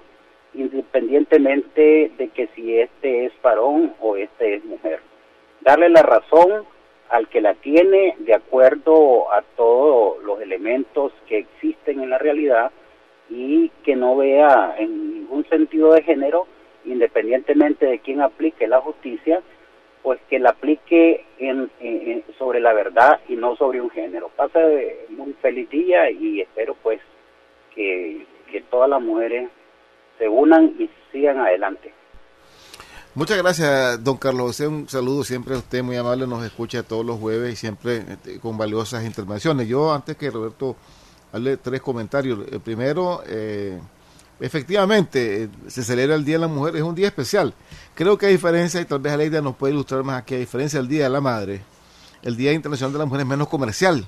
independientemente de que si este es varón o este es mujer, darle la razón al que la tiene de acuerdo a todos los elementos que existen en la realidad y que no vea en ningún sentido de género, independientemente de quién aplique la justicia, pues que la aplique en, en, sobre la verdad y no sobre un género. Pase muy feliz día y espero pues que, que todas las mujeres se unan y sigan adelante. Muchas gracias, don Carlos José, un saludo siempre a usted, muy amable, nos escucha todos los jueves y siempre este, con valiosas intervenciones. Yo, antes que Roberto hable, tres comentarios. El primero, eh, efectivamente, eh, se celebra el Día de la Mujer, es un día especial. Creo que a diferencia, y tal vez Aleida nos puede ilustrar más aquí, a diferencia del Día de la Madre, el Día Internacional de la Mujer es menos comercial.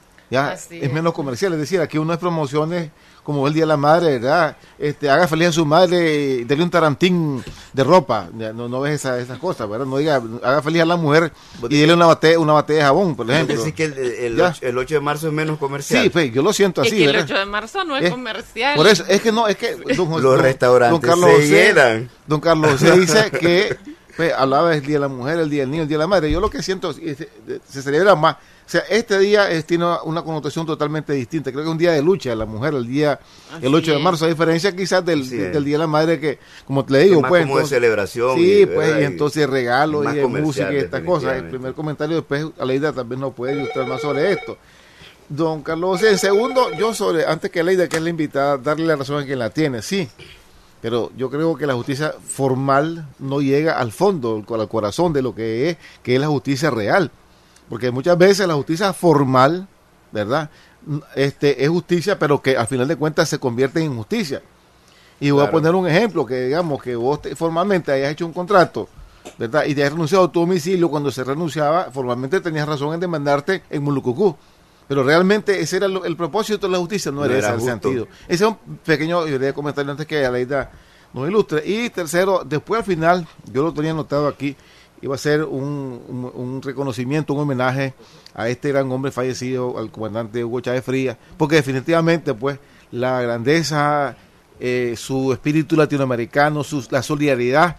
Ya es, es menos comercial, es decir, aquí uno es promociones como el Día de la Madre, ¿verdad? Este, haga feliz a su madre, dele un tarantín de ropa, ya, no, no ves esa, esas cosas, ¿verdad? No diga, haga feliz a la mujer y dele una botella, una botella de jabón, por ejemplo. ¿Decir que el, el, ocho, el ocho de marzo es menos comercial? Sí, pues, yo lo siento así, es que el ¿verdad? ocho de marzo no es, es comercial. Por eso, es que no, es que don José, los don, restaurantes don Carlos se José, llenan. Don Carlos José dice que pues, hablaba del Día de la Mujer, el Día del Niño, el Día de la Madre. Yo lo que siento es que se, se celebra más. O sea, este día es, tiene una connotación totalmente distinta. Creo que es un día de lucha de la mujer, el día Así el ocho de marzo, a diferencia quizás del, de, del Día de la Madre, que como te le digo, es más pues como entonces, de celebración. Sí, y, pues y entonces regalos y música y estas cosas. El primer comentario, después Aleida también nos puede ilustrar más sobre esto. Don Carlos José, en segundo, yo sobre, antes que Aleida, que es la invitada, darle la razón a quien la tiene, sí. Pero yo creo que la justicia formal no llega al fondo, al corazón de lo que es, que es la justicia real. Porque muchas veces la justicia formal, ¿verdad? Este, es justicia, pero que al final de cuentas se convierte en injusticia. Y voy claro. a poner un ejemplo, que digamos que vos te, formalmente hayas hecho un contrato, ¿verdad? Y te has renunciado a tu domicilio. Cuando se renunciaba, formalmente tenías razón en demandarte en Mulucucú. Pero realmente ese era el, el propósito de la justicia, no, no era, era ese el sentido. Ese es un pequeño comentario antes que Aleida nos ilustre. Y tercero, después al final, yo lo tenía anotado aquí, iba a ser un, un, un reconocimiento, un homenaje a este gran hombre fallecido, al comandante Hugo Chávez Frías, porque definitivamente pues la grandeza, eh, su espíritu latinoamericano, su, la solidaridad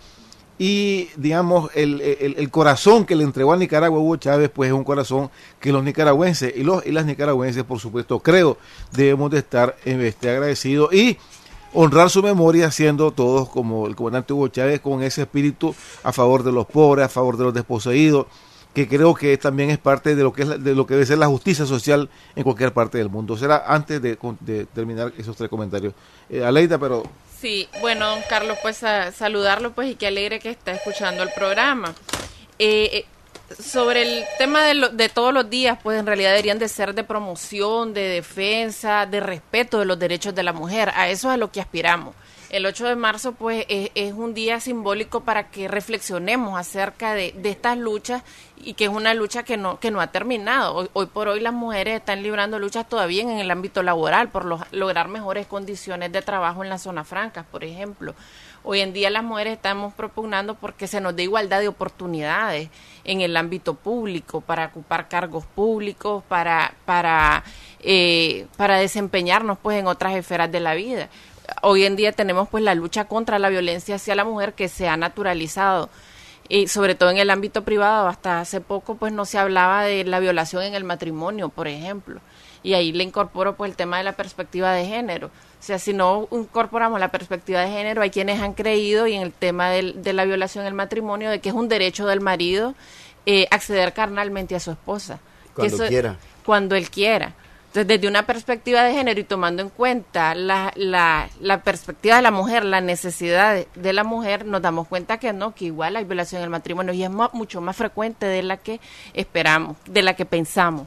y digamos el, el, el corazón que le entregó a Nicaragua Hugo Chávez, pues es un corazón que los nicaragüenses y los y las nicaragüenses, por supuesto, creo, debemos de estar este, agradecidos y honrar su memoria, siendo todos como el comandante Hugo Chávez, con ese espíritu a favor de los pobres, a favor de los desposeídos, que creo que también es parte de lo que es de lo que debe ser la justicia social en cualquier parte del mundo. Será antes de, de terminar esos tres comentarios. Eh, Aleida, pero... Sí, bueno, don Carlos, pues a saludarlo pues y qué alegre que está escuchando el programa. Eh, eh, sobre el tema de, lo, de todos los días, pues en realidad deberían de ser de promoción, de defensa, de respeto de los derechos de la mujer. A eso es a lo que aspiramos. El ocho de marzo, pues, es, es un día simbólico para que reflexionemos acerca de, de estas luchas y que es una lucha que no que no ha terminado. Hoy, hoy por hoy las mujeres están librando luchas todavía en el ámbito laboral por los, lograr mejores condiciones de trabajo en las zonas francas, por ejemplo. Hoy en día las mujeres estamos propugnando porque se nos dé igualdad de oportunidades en el ámbito público, para ocupar cargos públicos, para para eh, para desempeñarnos pues en otras esferas de la vida. Hoy en día tenemos pues la lucha contra la violencia hacia la mujer que se ha naturalizado, y sobre todo en el ámbito privado. Hasta hace poco pues no se hablaba de la violación en el matrimonio, por ejemplo, y ahí le incorporo pues el tema de la perspectiva de género. O sea, si no incorporamos la perspectiva de género, hay quienes han creído, y en el tema del, de la violación en el matrimonio, de que es un derecho del marido eh, acceder carnalmente a su esposa. Cuando que eso, quiera. Cuando él quiera. Entonces, desde una perspectiva de género y tomando en cuenta la, la, la perspectiva de la mujer, la necesidad de, de la mujer, nos damos cuenta que no, que igual hay violación en el matrimonio y es más, mucho más frecuente de la que esperamos, de la que pensamos.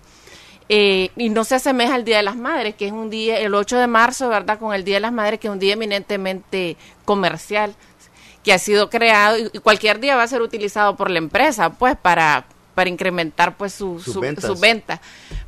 Eh, y no se asemeja al Día de las Madres, que es un día, el ocho de marzo, ¿verdad?, con el Día de las Madres, que es un día eminentemente comercial, que ha sido creado y cualquier día va a ser utilizado por la empresa, pues, para, para incrementar pues su, sus su, ventas. Su venta.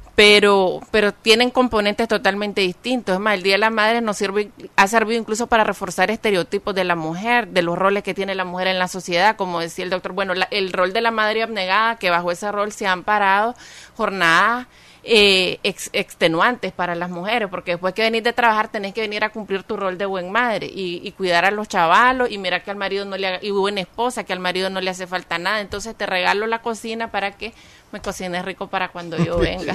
Pero, pero tienen componentes totalmente distintos. Es más, el Día de la Madre nos sirve, ha servido incluso para reforzar estereotipos de la mujer, de los roles que tiene la mujer en la sociedad, como decía el doctor. Bueno, la, el rol de la madre abnegada, que bajo ese rol se han parado jornadas eh, ex, extenuantes para las mujeres, porque después que venís de trabajar tenés que venir a cumplir tu rol de buen madre y, y cuidar a los chavalos, y mira que al marido no le haga, y buena esposa, que al marido no le hace falta nada, entonces te regalo la cocina para que me cocines rico para cuando yo venga.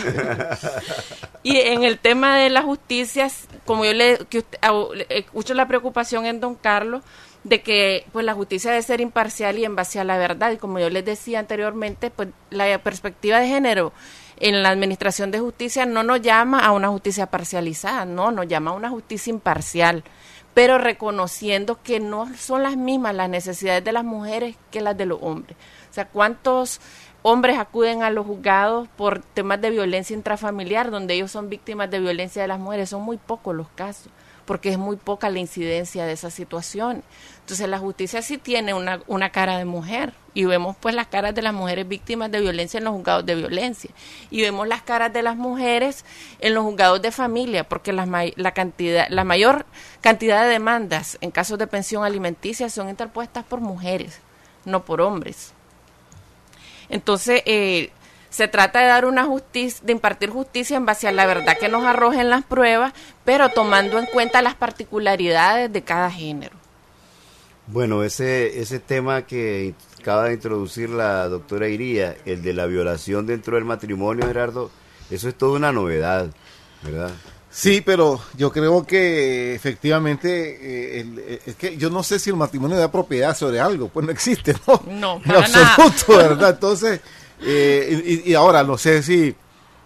Y en el tema de la justicia, como yo le que usted, escucho la preocupación en don Carlos, de que pues la justicia debe ser imparcial y en base a la verdad, y como yo les decía anteriormente, pues la perspectiva de género en la administración de justicia no nos llama a una justicia parcializada, no, nos llama a una justicia imparcial, pero reconociendo que no son las mismas las necesidades de las mujeres que las de los hombres. O sea, ¿cuántos hombres acuden a los juzgados por temas de violencia intrafamiliar, donde ellos son víctimas de violencia de las mujeres? Son muy pocos los casos, porque es muy poca la incidencia de esa situación. Entonces la justicia sí tiene una, una cara de mujer, y vemos pues las caras de las mujeres víctimas de violencia en los juzgados de violencia, y vemos las caras de las mujeres en los juzgados de familia, porque la, la, cantidad, la mayor cantidad de demandas en casos de pensión alimenticia son interpuestas por mujeres, no por hombres. Entonces, eh, se trata de dar una justicia, de impartir justicia en base a la verdad que nos arrojen las pruebas, pero tomando en cuenta las particularidades de cada género. Bueno, ese ese tema que acaba de introducir la doctora Iría, el de la violación dentro del matrimonio, Gerardo, eso es toda una novedad, ¿verdad? Sí, pero yo creo que efectivamente, eh, el, eh, es que yo no sé si el matrimonio da propiedad sobre algo, pues no existe, ¿no? No, en absoluto, nada. ¿Verdad? Entonces, eh, y, y ahora no sé si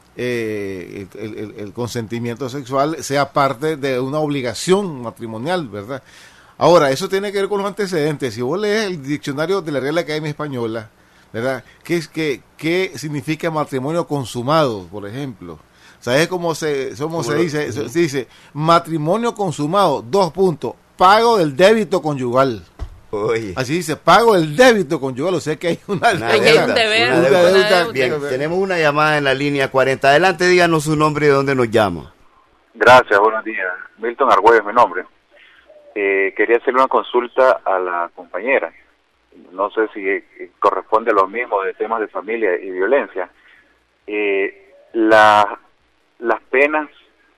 eh, el, el, el consentimiento sexual sea parte de una obligación matrimonial, ¿verdad? Ahora, eso tiene que ver con los antecedentes. Si vos lees el diccionario de la Real Academia Española, ¿verdad? ¿Qué es que qué significa matrimonio consumado, por ejemplo? ¿Sabes cómo se, cómo se dice? Se dice matrimonio consumado, dos puntos, pago del débito conyugal. Oye. Así dice, pago del débito conyugal, o sea que hay una, una deuda. Un deber, una deuda. Una deuda. Bien, tenemos una llamada en la línea cuarenta. Adelante, díganos su nombre y de dónde nos llama. Gracias, buenos días. Milton Argüelles es mi nombre. Eh, quería hacerle una consulta a la compañera. No sé si eh, corresponde a lo mismo de temas de familia y violencia. Eh, la, las penas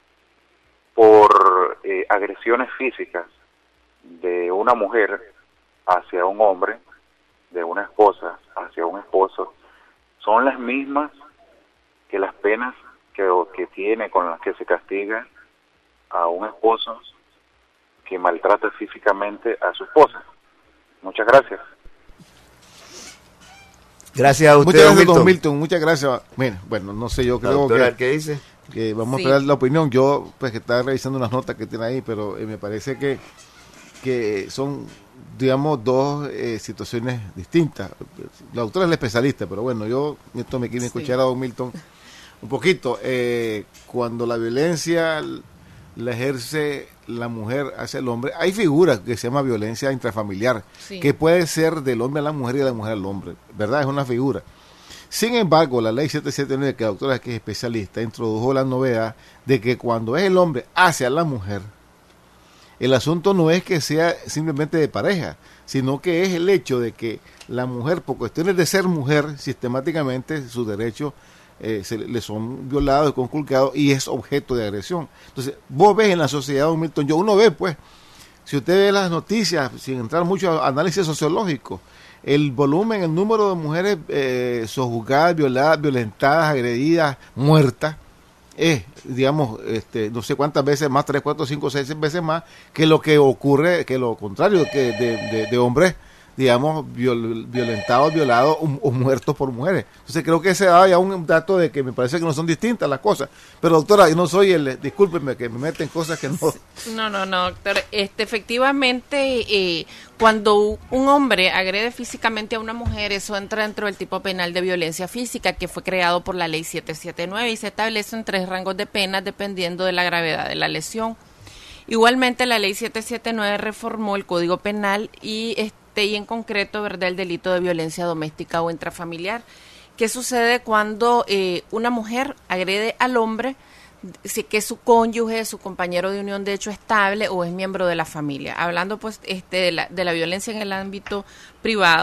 por eh, agresiones físicas de una mujer hacia un hombre, de una esposa hacia un esposo, son las mismas que las penas que, que tiene, con las que se castiga a un esposo que maltrata físicamente a su esposa. Muchas gracias. Gracias a usted, muchas gracias, Milton. don Milton. Muchas gracias. Bueno, bueno, no sé, yo creo doctora, que... ¿qué dice? Que vamos sí. a esperar la opinión. Yo, pues, que estaba revisando unas notas que tiene ahí, pero eh, me parece que, que son, digamos, dos eh, situaciones distintas. La doctora es la especialista, pero bueno, yo esto me quiero escuchar sí. a don Milton un poquito. Eh, cuando la violencia la ejerce la mujer hacia el hombre, hay figuras que se llama violencia intrafamiliar, sí. que puede ser del hombre a la mujer y de la mujer al hombre, ¿verdad? Es una figura. Sin embargo, la ley setecientos setenta y nueve, que la doctora que es especialista, introdujo la novedad de que cuando es el hombre hacia la mujer, el asunto no es que sea simplemente de pareja, sino que es el hecho de que la mujer, por cuestiones de ser mujer, sistemáticamente sus derechos Eh, se le son violados y conculcados y es objeto de agresión. Entonces, vos ves en la sociedad, don Milton, yo uno ve, pues, si usted ve las noticias, sin entrar mucho a análisis sociológico, el volumen, el número de mujeres eh, sojuzgadas, violadas, violentadas, agredidas, muertas, es, digamos, este, no sé cuántas veces más, tres, cuatro, cinco, seis veces más, que lo que ocurre, que lo contrario, que de, de, de hombres, digamos, viol, violentados, violados o, o muertos por mujeres. Entonces creo que ese da ya un dato de que me parece que no son distintas las cosas. Pero doctora, yo no soy el, discúlpeme que me meten cosas que no... No, no, no, doctor. Este, efectivamente, eh, cuando un hombre agrede físicamente a una mujer, eso entra dentro del tipo penal de violencia física, que fue creado por la ley setecientos setenta y nueve y se establecen tres rangos de penas dependiendo de la gravedad de la lesión. Igualmente, la ley setecientos setenta y nueve reformó el Código Penal y este y en concreto, ¿verdad?, el delito de violencia doméstica o intrafamiliar. ¿Qué sucede cuando eh, una mujer agrede al hombre, si que es su cónyuge, su compañero de unión de hecho estable o es miembro de la familia? Hablando pues este de la, de la violencia en el ámbito privado,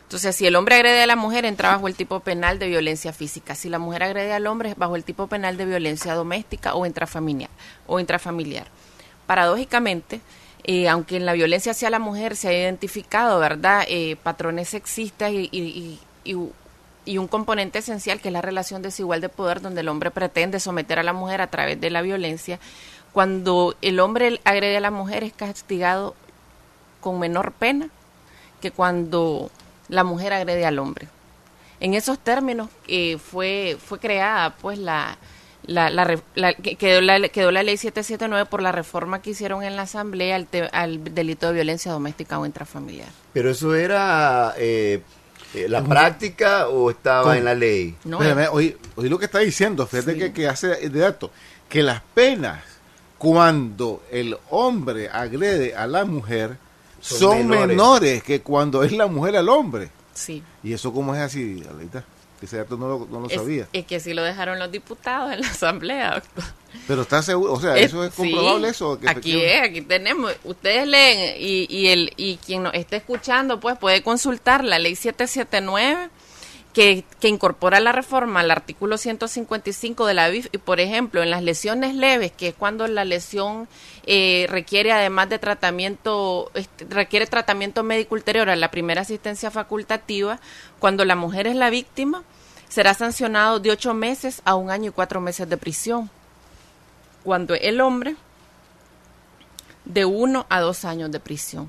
Entonces, si el hombre agrede a la mujer, entra bajo el tipo penal de violencia física. Si la mujer agrede al hombre, es bajo el tipo penal de violencia doméstica o intrafamiliar. O intrafamiliar. Paradójicamente, eh, aunque en la violencia hacia la mujer se ha identificado, ¿verdad?, eh, patrones sexistas y, y, y, y, y un componente esencial que es la relación desigual de poder, donde el hombre pretende someter a la mujer a través de la violencia, cuando el hombre agrede a la mujer es castigado con menor pena que cuando la mujer agrede al hombre. En esos términos eh, fue fue creada pues la la, la, la quedó la quedó la ley siete setenta y nueve por la reforma que hicieron en la asamblea al, te, al delito de violencia doméstica o intrafamiliar. Pero eso era eh, eh, la práctica o estaba ¿Cómo? en la ley. No, Espérame, oí, oí lo que está diciendo, fíjate sí. que, que hace de dato que las penas cuando el hombre agrede a la mujer son, son menores. menores que cuando es la mujer al hombre. Sí. ¿Y eso cómo es así, Aleita? Ese dato no lo, no lo es, sabía. Es que sí lo dejaron los diputados en la asamblea. Pero está seguro, o sea, es, eso es comprobable, sí, eso. Que aquí es, aquí tenemos, ustedes leen y, y el y quien nos esté escuchando pues puede consultar la ley siete setenta y nueve que, que incorpora la reforma al artículo ciento cincuenta y cinco de la B I F y, por ejemplo, en las lesiones leves, que es cuando la lesión eh, requiere además de tratamiento, este, requiere tratamiento médico ulterior a la primera asistencia facultativa, cuando la mujer es la víctima, será sancionado de ocho meses a un año y cuatro meses de prisión. Cuando el hombre, de uno a dos años de prisión.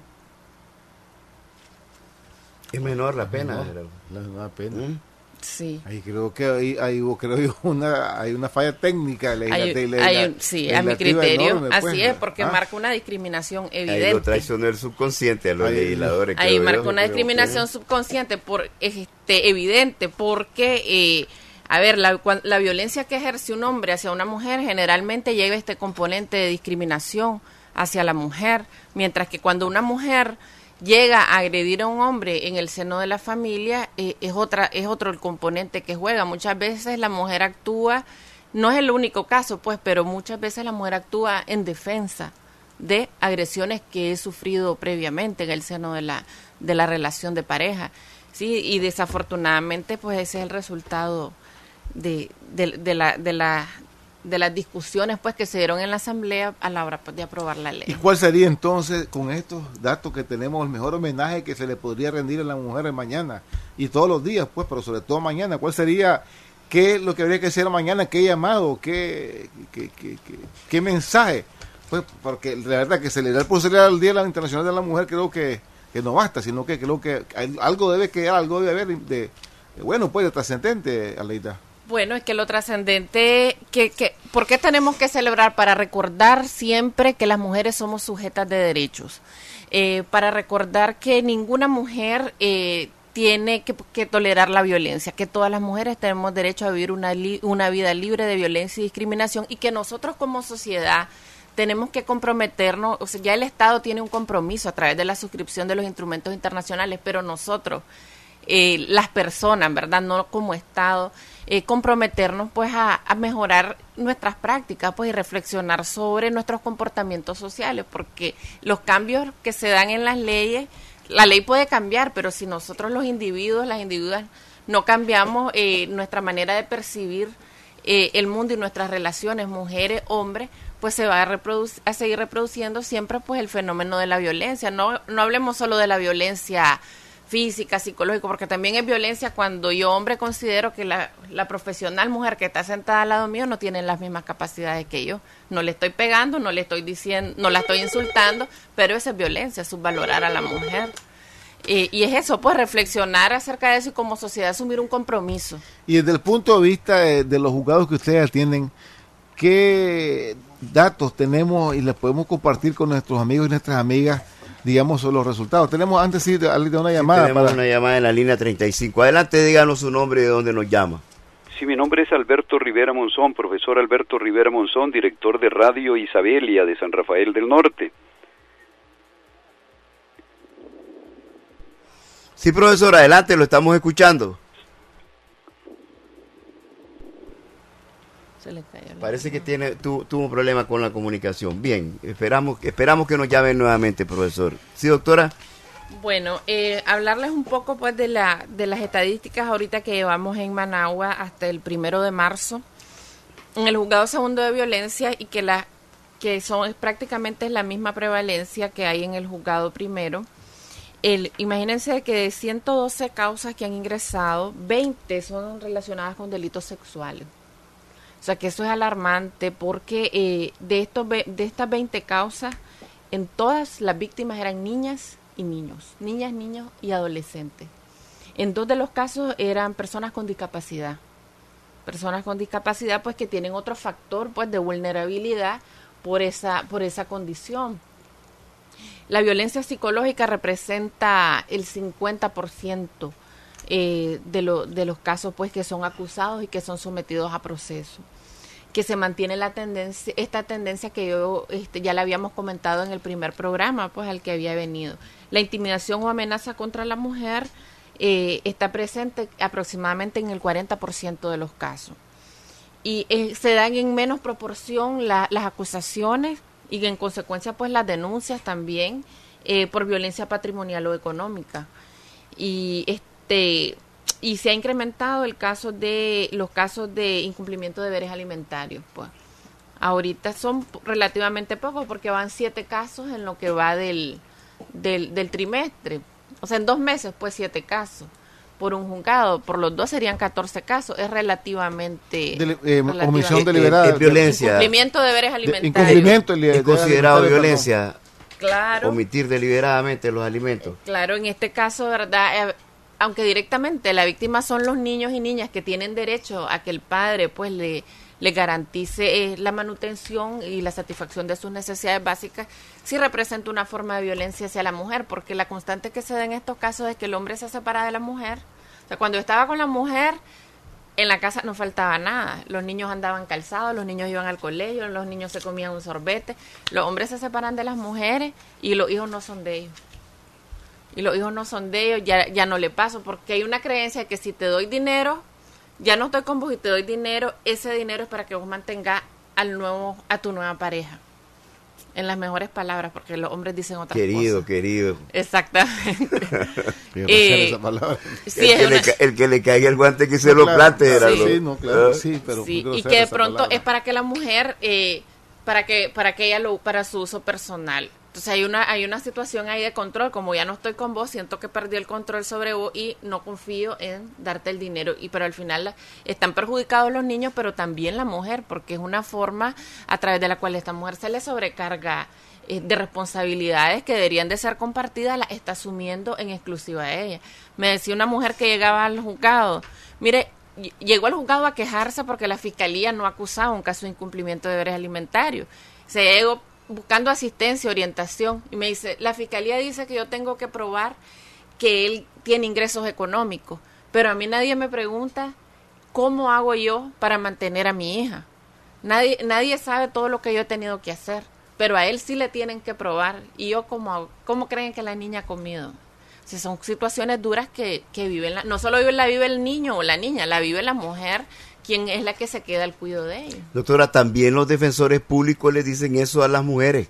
Es menor la pena. La, la, la pena. ¿Mm? Sí. Ahí creo que hay, hay, creo yo una, hay una falla técnica legislativa. Hay, hay, sí, a mi criterio. Enorme, así pues, es, porque ¿ah? marca una discriminación evidente. Ahí lo traicionó el subconsciente a los ahí, legisladores. Ahí marca yo, una discriminación que... subconsciente por este evidente, porque... Eh, A ver, la, la violencia que ejerce un hombre hacia una mujer generalmente lleva este componente de discriminación hacia la mujer, mientras que cuando una mujer llega a agredir a un hombre en el seno de la familia, eh, es otra es otro el componente que juega. Muchas veces la mujer actúa, no es el único caso, pues, pero muchas veces la mujer actúa en defensa de agresiones que he sufrido previamente en el seno de la de la relación de pareja. Sí, y desafortunadamente, pues, ese es el resultado De, de, de, la, de, la, de las discusiones pues que se dieron en la asamblea a la hora pues, de aprobar la ley. ¿Y cuál sería entonces, con estos datos que tenemos, el mejor homenaje que se le podría rendir a las mujeres mañana y todos los días, pues, pero sobre todo mañana? ¿Cuál sería, qué lo que habría que hacer mañana, qué llamado, qué, qué, qué, qué, qué mensaje? Pues porque la verdad que celebrar por celebrar el Día Internacional de la Mujer creo que, que no basta, sino que creo que hay, algo debe quedar, algo debe haber de, de bueno, pues, de trascendente, Aleida. Bueno, es que lo trascendente, que, que, ¿por qué tenemos que celebrar? Para recordar siempre que las mujeres somos sujetas de derechos, eh, para recordar que ninguna mujer eh, tiene que, que tolerar la violencia, que todas las mujeres tenemos derecho a vivir una, li, una vida libre de violencia y discriminación y que nosotros como sociedad tenemos que comprometernos, o sea, ya el Estado tiene un compromiso a través de la suscripción de los instrumentos internacionales, pero nosotros, eh, las personas, ¿verdad?, no como Estado, Eh, comprometernos pues a, a mejorar nuestras prácticas pues y reflexionar sobre nuestros comportamientos sociales, porque los cambios que se dan en las leyes, la ley puede cambiar, pero si nosotros los individuos, las individuas no cambiamos eh, nuestra manera de percibir eh, el mundo y nuestras relaciones, mujeres, hombres, pues se va a, reproduc- a seguir reproduciendo siempre pues el fenómeno de la violencia. No, no hablemos solo de la violencia física, psicológica, porque también es violencia cuando yo, hombre, considero que la, la profesional mujer que está sentada al lado mío no tiene las mismas capacidades que yo. No le estoy pegando, no le estoy diciendo, no la estoy insultando, pero eso es violencia, subvalorar a la mujer. Eh, y es eso, pues, reflexionar acerca de eso y como sociedad asumir un compromiso. Y desde el punto de vista de, de los juzgados que ustedes atienden, ¿qué datos tenemos y les podemos compartir con nuestros amigos y nuestras amigas, digamos, los resultados? Tenemos antes sí, de una llamada. Sí, tenemos para... una llamada en la línea treinta y cinco. Adelante, díganos su nombre y de dónde nos llama. Sí, mi nombre es Alberto Rivera Monzón, profesor Alberto Rivera Monzón, director de Radio Isabelia de San Rafael del Norte. Sí, profesor, adelante, lo estamos escuchando. Se le cayó la Parece que tiene tu, tuvo un problema con la comunicación. Bien, esperamos, esperamos que nos llamen nuevamente, profesor. Sí, doctora. Bueno, eh, hablarles un poco pues de la de las estadísticas ahorita que llevamos en Managua hasta el primero de marzo en el juzgado segundo de violencia, y que la que son prácticamente la misma prevalencia que hay en el juzgado primero. El, imagínense que de ciento doce causas que han ingresado, veinte son relacionadas con delitos sexuales. O sea que eso es alarmante, porque eh, de estos de estas veinte causas, en todas las víctimas eran niñas y niños, niñas, niños y adolescentes. En dos de los casos eran personas con discapacidad, personas con discapacidad pues que tienen otro factor pues de vulnerabilidad por esa por esa condición. La violencia psicológica representa el cincuenta por ciento eh, de, lo, de los casos pues que son acusados y que son sometidos a proceso. Que se mantiene la tendencia, esta tendencia que yo este, ya la habíamos comentado en el primer programa, pues al que había venido. La intimidación o amenaza contra la mujer eh, está presente aproximadamente en el cuarenta por ciento de los casos. Y eh, se dan en menos proporción la, las acusaciones y en consecuencia pues las denuncias también eh, por violencia patrimonial o económica. Y este... Y se ha incrementado el caso de los casos de incumplimiento de deberes alimentarios. Pues ahorita son relativamente pocos porque van siete casos en lo que va del, del, del trimestre. O sea, en dos meses, pues siete casos por un juzgado. Por los dos serían catorce casos. Es relativamente... De, eh, omisión deliberada. Es violencia. Incumplimiento de deberes alimentarios. De, incumplimiento de, es considerado violencia. Claro. Omitir deliberadamente los alimentos. Claro, en este caso, ¿verdad? Eh, aunque directamente la víctima son los niños y niñas que tienen derecho a que el padre pues le, le garantice eh, la manutención y la satisfacción de sus necesidades básicas, sí representa una forma de violencia hacia la mujer, porque la constante que se da en estos casos es que el hombre se separa de la mujer. O sea, cuando estaba con la mujer, en la casa no faltaba nada. Los niños andaban calzados, los niños iban al colegio, los niños se comían un sorbete. Los hombres se separan de las mujeres y los hijos no son de ellos. Y los hijos no son de ellos, ya, ya no le paso, porque hay una creencia que si te doy dinero, ya no estoy con vos y te doy dinero, ese dinero es para que vos mantengas al nuevo, a tu nueva pareja. En las mejores palabras, porque los hombres dicen otras querido, cosas. Querido, querido. Exactamente. eh, esa palabra. Sí, el, que una... le, el que le caiga el guante que se no, lo claro, plante. Era sí, lo, sí, no, claro, ¿eh? sí, pero sí, y que de pronto palabra. Es para que la mujer, eh, para que para que ella lo, para su uso personal. Entonces hay una hay una situación ahí de control, como ya no estoy con vos, siento que perdí el control sobre vos y no confío en darte el dinero. Y pero al final la, están perjudicados los niños, pero también la mujer, porque es una forma a través de la cual esta mujer se le sobrecarga eh, de responsabilidades que deberían de ser compartidas, la está asumiendo en exclusiva a ella. Me decía una mujer que llegaba al juzgado, mire, llegó al juzgado a quejarse porque la fiscalía no acusaba un caso de incumplimiento de deberes alimentarios. Se llegó buscando asistencia, orientación, y me dice, la fiscalía dice que yo tengo que probar que él tiene ingresos económicos, pero a mí nadie me pregunta cómo hago yo para mantener a mi hija. Nadie nadie sabe todo lo que yo he tenido que hacer, pero a él sí le tienen que probar, y yo cómo hago, cómo creen que la niña ha comido. O sea, son situaciones duras que, que viven, la, no solo vive, la vive el niño o la niña, la vive la mujer, quien es la que se queda al cuidado de ella. Doctora, también los defensores públicos les dicen eso a las mujeres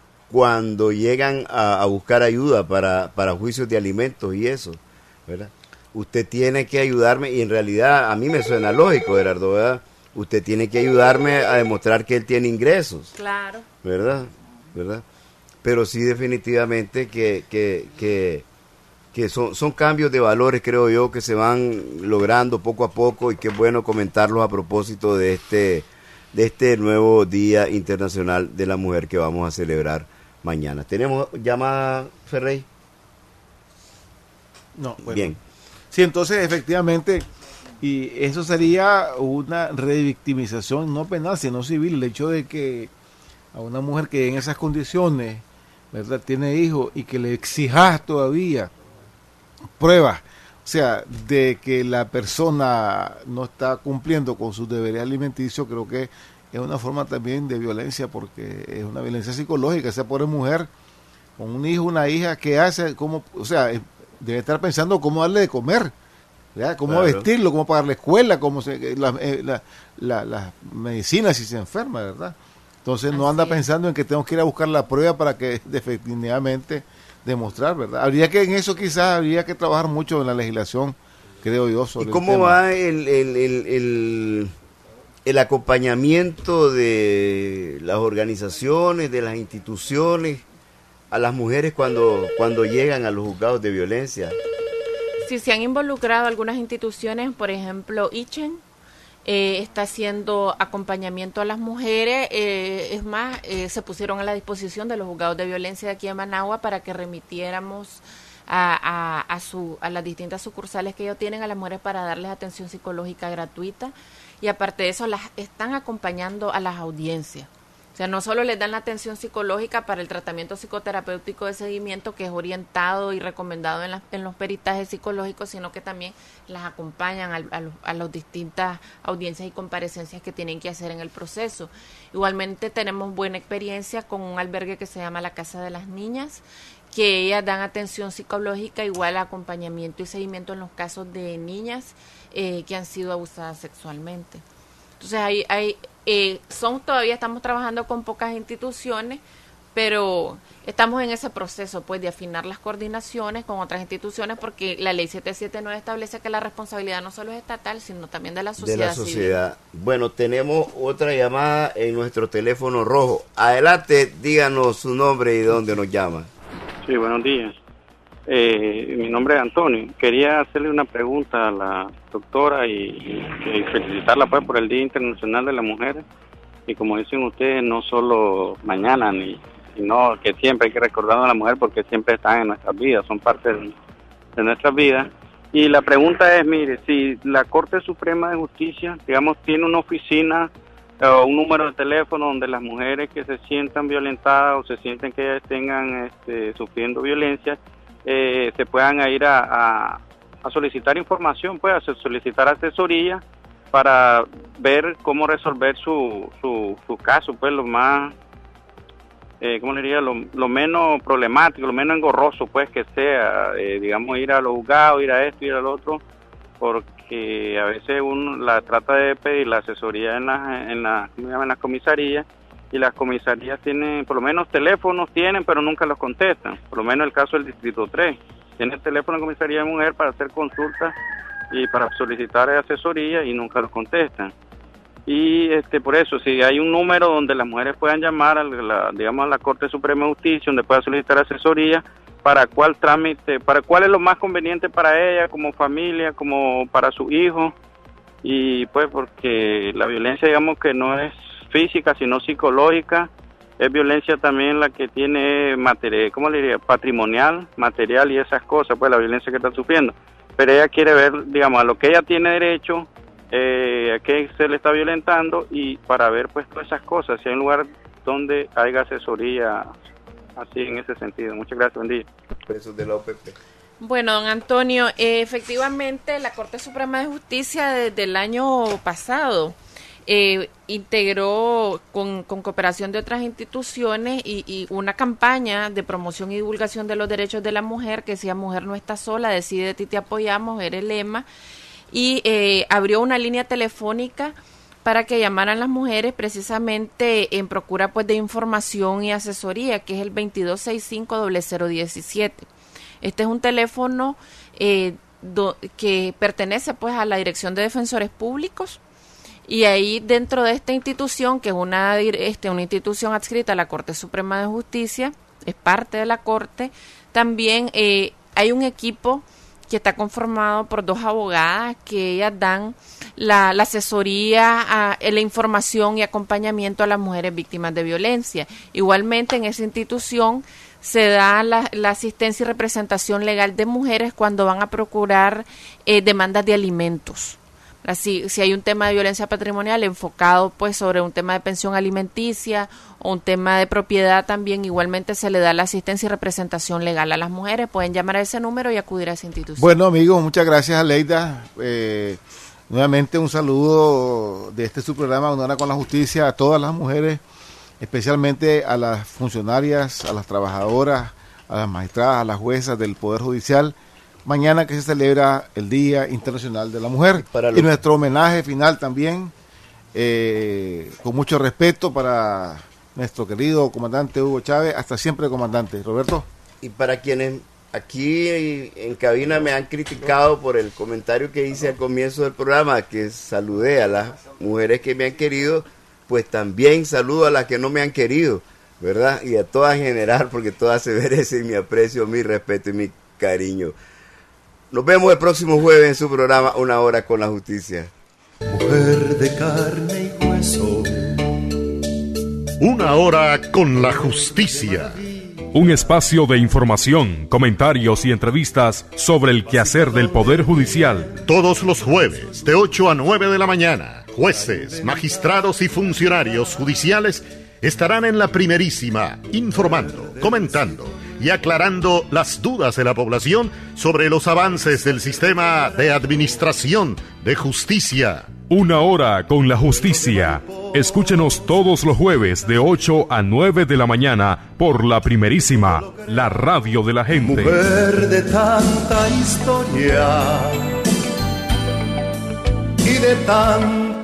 cuando llegan a, a buscar ayuda para, para juicios de alimentos y eso, ¿verdad? Usted tiene que ayudarme, y en realidad a mí me suena lógico, Gerardo, ¿verdad? Usted tiene que ayudarme a demostrar que él tiene ingresos. Claro. ¿Verdad? ¿Verdad? Pero sí definitivamente que... que, que que son, son cambios de valores, creo yo, que se van logrando poco a poco, y qué bueno comentarlos a propósito de este de este nuevo Día Internacional de la Mujer que vamos a celebrar mañana. ¿Tenemos llamada, Ferrey? No, bueno. Bien. Sí, entonces efectivamente, y eso sería una revictimización no penal, sino civil, el hecho de que a una mujer que en esas condiciones, ¿verdad?, tiene hijos y que le exijas todavía pruebas, o sea, de que la persona no está cumpliendo con sus deberes alimenticios, creo que es una forma también de violencia, porque es una violencia psicológica. Esa pobre mujer con un hijo, una hija, que hace, cómo, o sea, debe estar pensando cómo darle de comer, ¿verdad?, cómo claro. vestirlo, cómo pagar la escuela, cómo se, la, la, la, las medicinas si se enferma, ¿verdad? Entonces no anda pensando en que tengo que ir a buscar la prueba para que definitivamente demostrar, ¿verdad? Habría que en eso quizás habría que trabajar mucho en la legislación, creo yo. Sobre ¿Y cómo el tema. va el, el, el, el, el acompañamiento de las organizaciones, de las instituciones a las mujeres cuando, cuando llegan a los juzgados de violencia? Sí, se han involucrado algunas instituciones, por ejemplo, Ichen eh, está haciendo acompañamiento a las mujeres, eh, es más, eh, se pusieron a la disposición de los juzgados de violencia de aquí en Managua para que remitiéramos a, a, a, su, a las distintas sucursales que ellos tienen a las mujeres para darles atención psicológica gratuita, y aparte de eso las están acompañando a las audiencias. O sea, no solo les dan la atención psicológica para el tratamiento psicoterapéutico de seguimiento, que es orientado y recomendado en, la, en los peritajes psicológicos, sino que también las acompañan a, a, los, a las distintas audiencias y comparecencias que tienen que hacer en el proceso. Igualmente tenemos buena experiencia con un albergue que se llama La Casa de las Niñas, que ellas dan atención psicológica, igual acompañamiento y seguimiento en los casos de niñas eh, que han sido abusadas sexualmente. Entonces, hay, hay eh, son todavía estamos trabajando con pocas instituciones, pero estamos en ese proceso, pues, de afinar las coordinaciones con otras instituciones, porque la ley setecientos setenta y nueve establece que la responsabilidad no solo es estatal, sino también de la sociedad De la sociedad. civil. Bueno, tenemos otra llamada en nuestro teléfono rojo. Adelante, díganos su nombre y de dónde nos llama. Sí, buenos días. Eh, mi nombre es Antonio. Quería hacerle una pregunta a la doctora y, y felicitarla pues por el Día Internacional de la Mujer. Y como dicen ustedes, no solo mañana, ni sino que siempre hay que recordar a la mujer porque siempre están en nuestras vidas, son parte de, de nuestras vidas. Y la pregunta es, mire, si la Corte Suprema de Justicia, digamos, tiene una oficina o un número de teléfono donde las mujeres que se sientan violentadas o se sienten que ellas tengan este, sufriendo violencia, eh, se puedan ir a, a, a solicitar información, pues a solicitar asesoría para ver cómo resolver su, su, su caso, pues lo más, eh, ¿cómo le diría? Lo, lo menos problemático, lo menos engorroso, pues que sea, eh, digamos, ir a los juzgados, ir a esto, ir al otro, porque a veces uno la trata de pedir la asesoría en las en la, ¿cómo se llama? En las comisarías, y las comisarías tienen, por lo menos teléfonos tienen, pero nunca los contestan. Por lo menos el caso del Distrito tres, tiene el teléfono de comisaría de mujer para hacer consultas y para solicitar asesoría y nunca los contestan. Y este por eso, si hay un número donde las mujeres puedan llamar a la, digamos, a la Corte Suprema de Justicia, donde puedan solicitar asesoría, para cuál trámite, para cuál es lo más conveniente para ella, como familia, como para su hijo, y pues porque la violencia, digamos, que no es física, sino psicológica, es violencia también la que tiene material, ¿cómo le diría? Patrimonial, material y esas cosas, pues la violencia que está sufriendo. Pero ella quiere ver, digamos, a lo que ella tiene derecho, eh, a qué se le está violentando, y para ver pues todas esas cosas, si hay un lugar donde haya asesoría así en ese sentido. Muchas gracias, buen día. Presos de la O P P. Bueno, don Antonio, eh, efectivamente la Corte Suprema de Justicia desde el año pasado eh, integró con, con cooperación de otras instituciones y, y una campaña de promoción y divulgación de los derechos de la mujer que decía Mujer no está sola, decide de ti te apoyamos, era el lema, y eh, abrió una línea telefónica para que llamaran las mujeres precisamente en procura pues de información y asesoría, que es el veintidós sesenta y cinco cero cero diecisiete. Este es un teléfono eh, do, que pertenece pues a la Dirección de Defensores Públicos, y ahí dentro de esta institución, que es una, este, una institución adscrita a la Corte Suprema de Justicia, es parte de la Corte, también eh, hay un equipo que está conformado por dos abogadas que ellas dan la, la asesoría, a, la información y acompañamiento a las mujeres víctimas de violencia. Igualmente en esa institución se da la, la asistencia y representación legal de mujeres cuando van a procurar eh, demandas de alimentos. Así, si hay un tema de violencia patrimonial enfocado pues sobre un tema de pensión alimenticia o un tema de propiedad, también igualmente se le da la asistencia y representación legal a las mujeres. Pueden llamar a ese número y acudir a esa institución. Bueno, amigos, muchas gracias, Aleida. Eh, nuevamente un saludo de este su programa Una Hora con la Justicia a todas las mujeres, especialmente a las funcionarias, a las trabajadoras, a las magistradas, a las juezas del Poder Judicial. Mañana que se celebra el Día Internacional de la Mujer, y nuestro homenaje final también, eh, con mucho respeto para nuestro querido comandante Hugo Chávez, hasta siempre, comandante. Roberto. Y para quienes aquí en cabina me han criticado por el comentario que hice al comienzo del programa, que saludé a las mujeres que me han querido, pues también saludo a las que no me han querido, ¿verdad? Y a todas en general, porque todas se merecen mi aprecio, mi respeto y mi cariño. Nos vemos el próximo jueves en su programa Una Hora con la Justicia. Mujer de carne y hueso. Una Hora con la Justicia. Un espacio de información, comentarios y entrevistas sobre el quehacer del Poder Judicial. Todos los jueves, de ocho a nueve de la mañana, jueces, magistrados y funcionarios judiciales estarán en la primerísima, informando, comentando y aclarando las dudas de la población sobre los avances del sistema de administración de justicia. Una Hora con la Justicia. Escúchenos todos los jueves de ocho a nueve de la mañana por la primerísima, la radio de la gente. Mujer de tanta historia y de tanta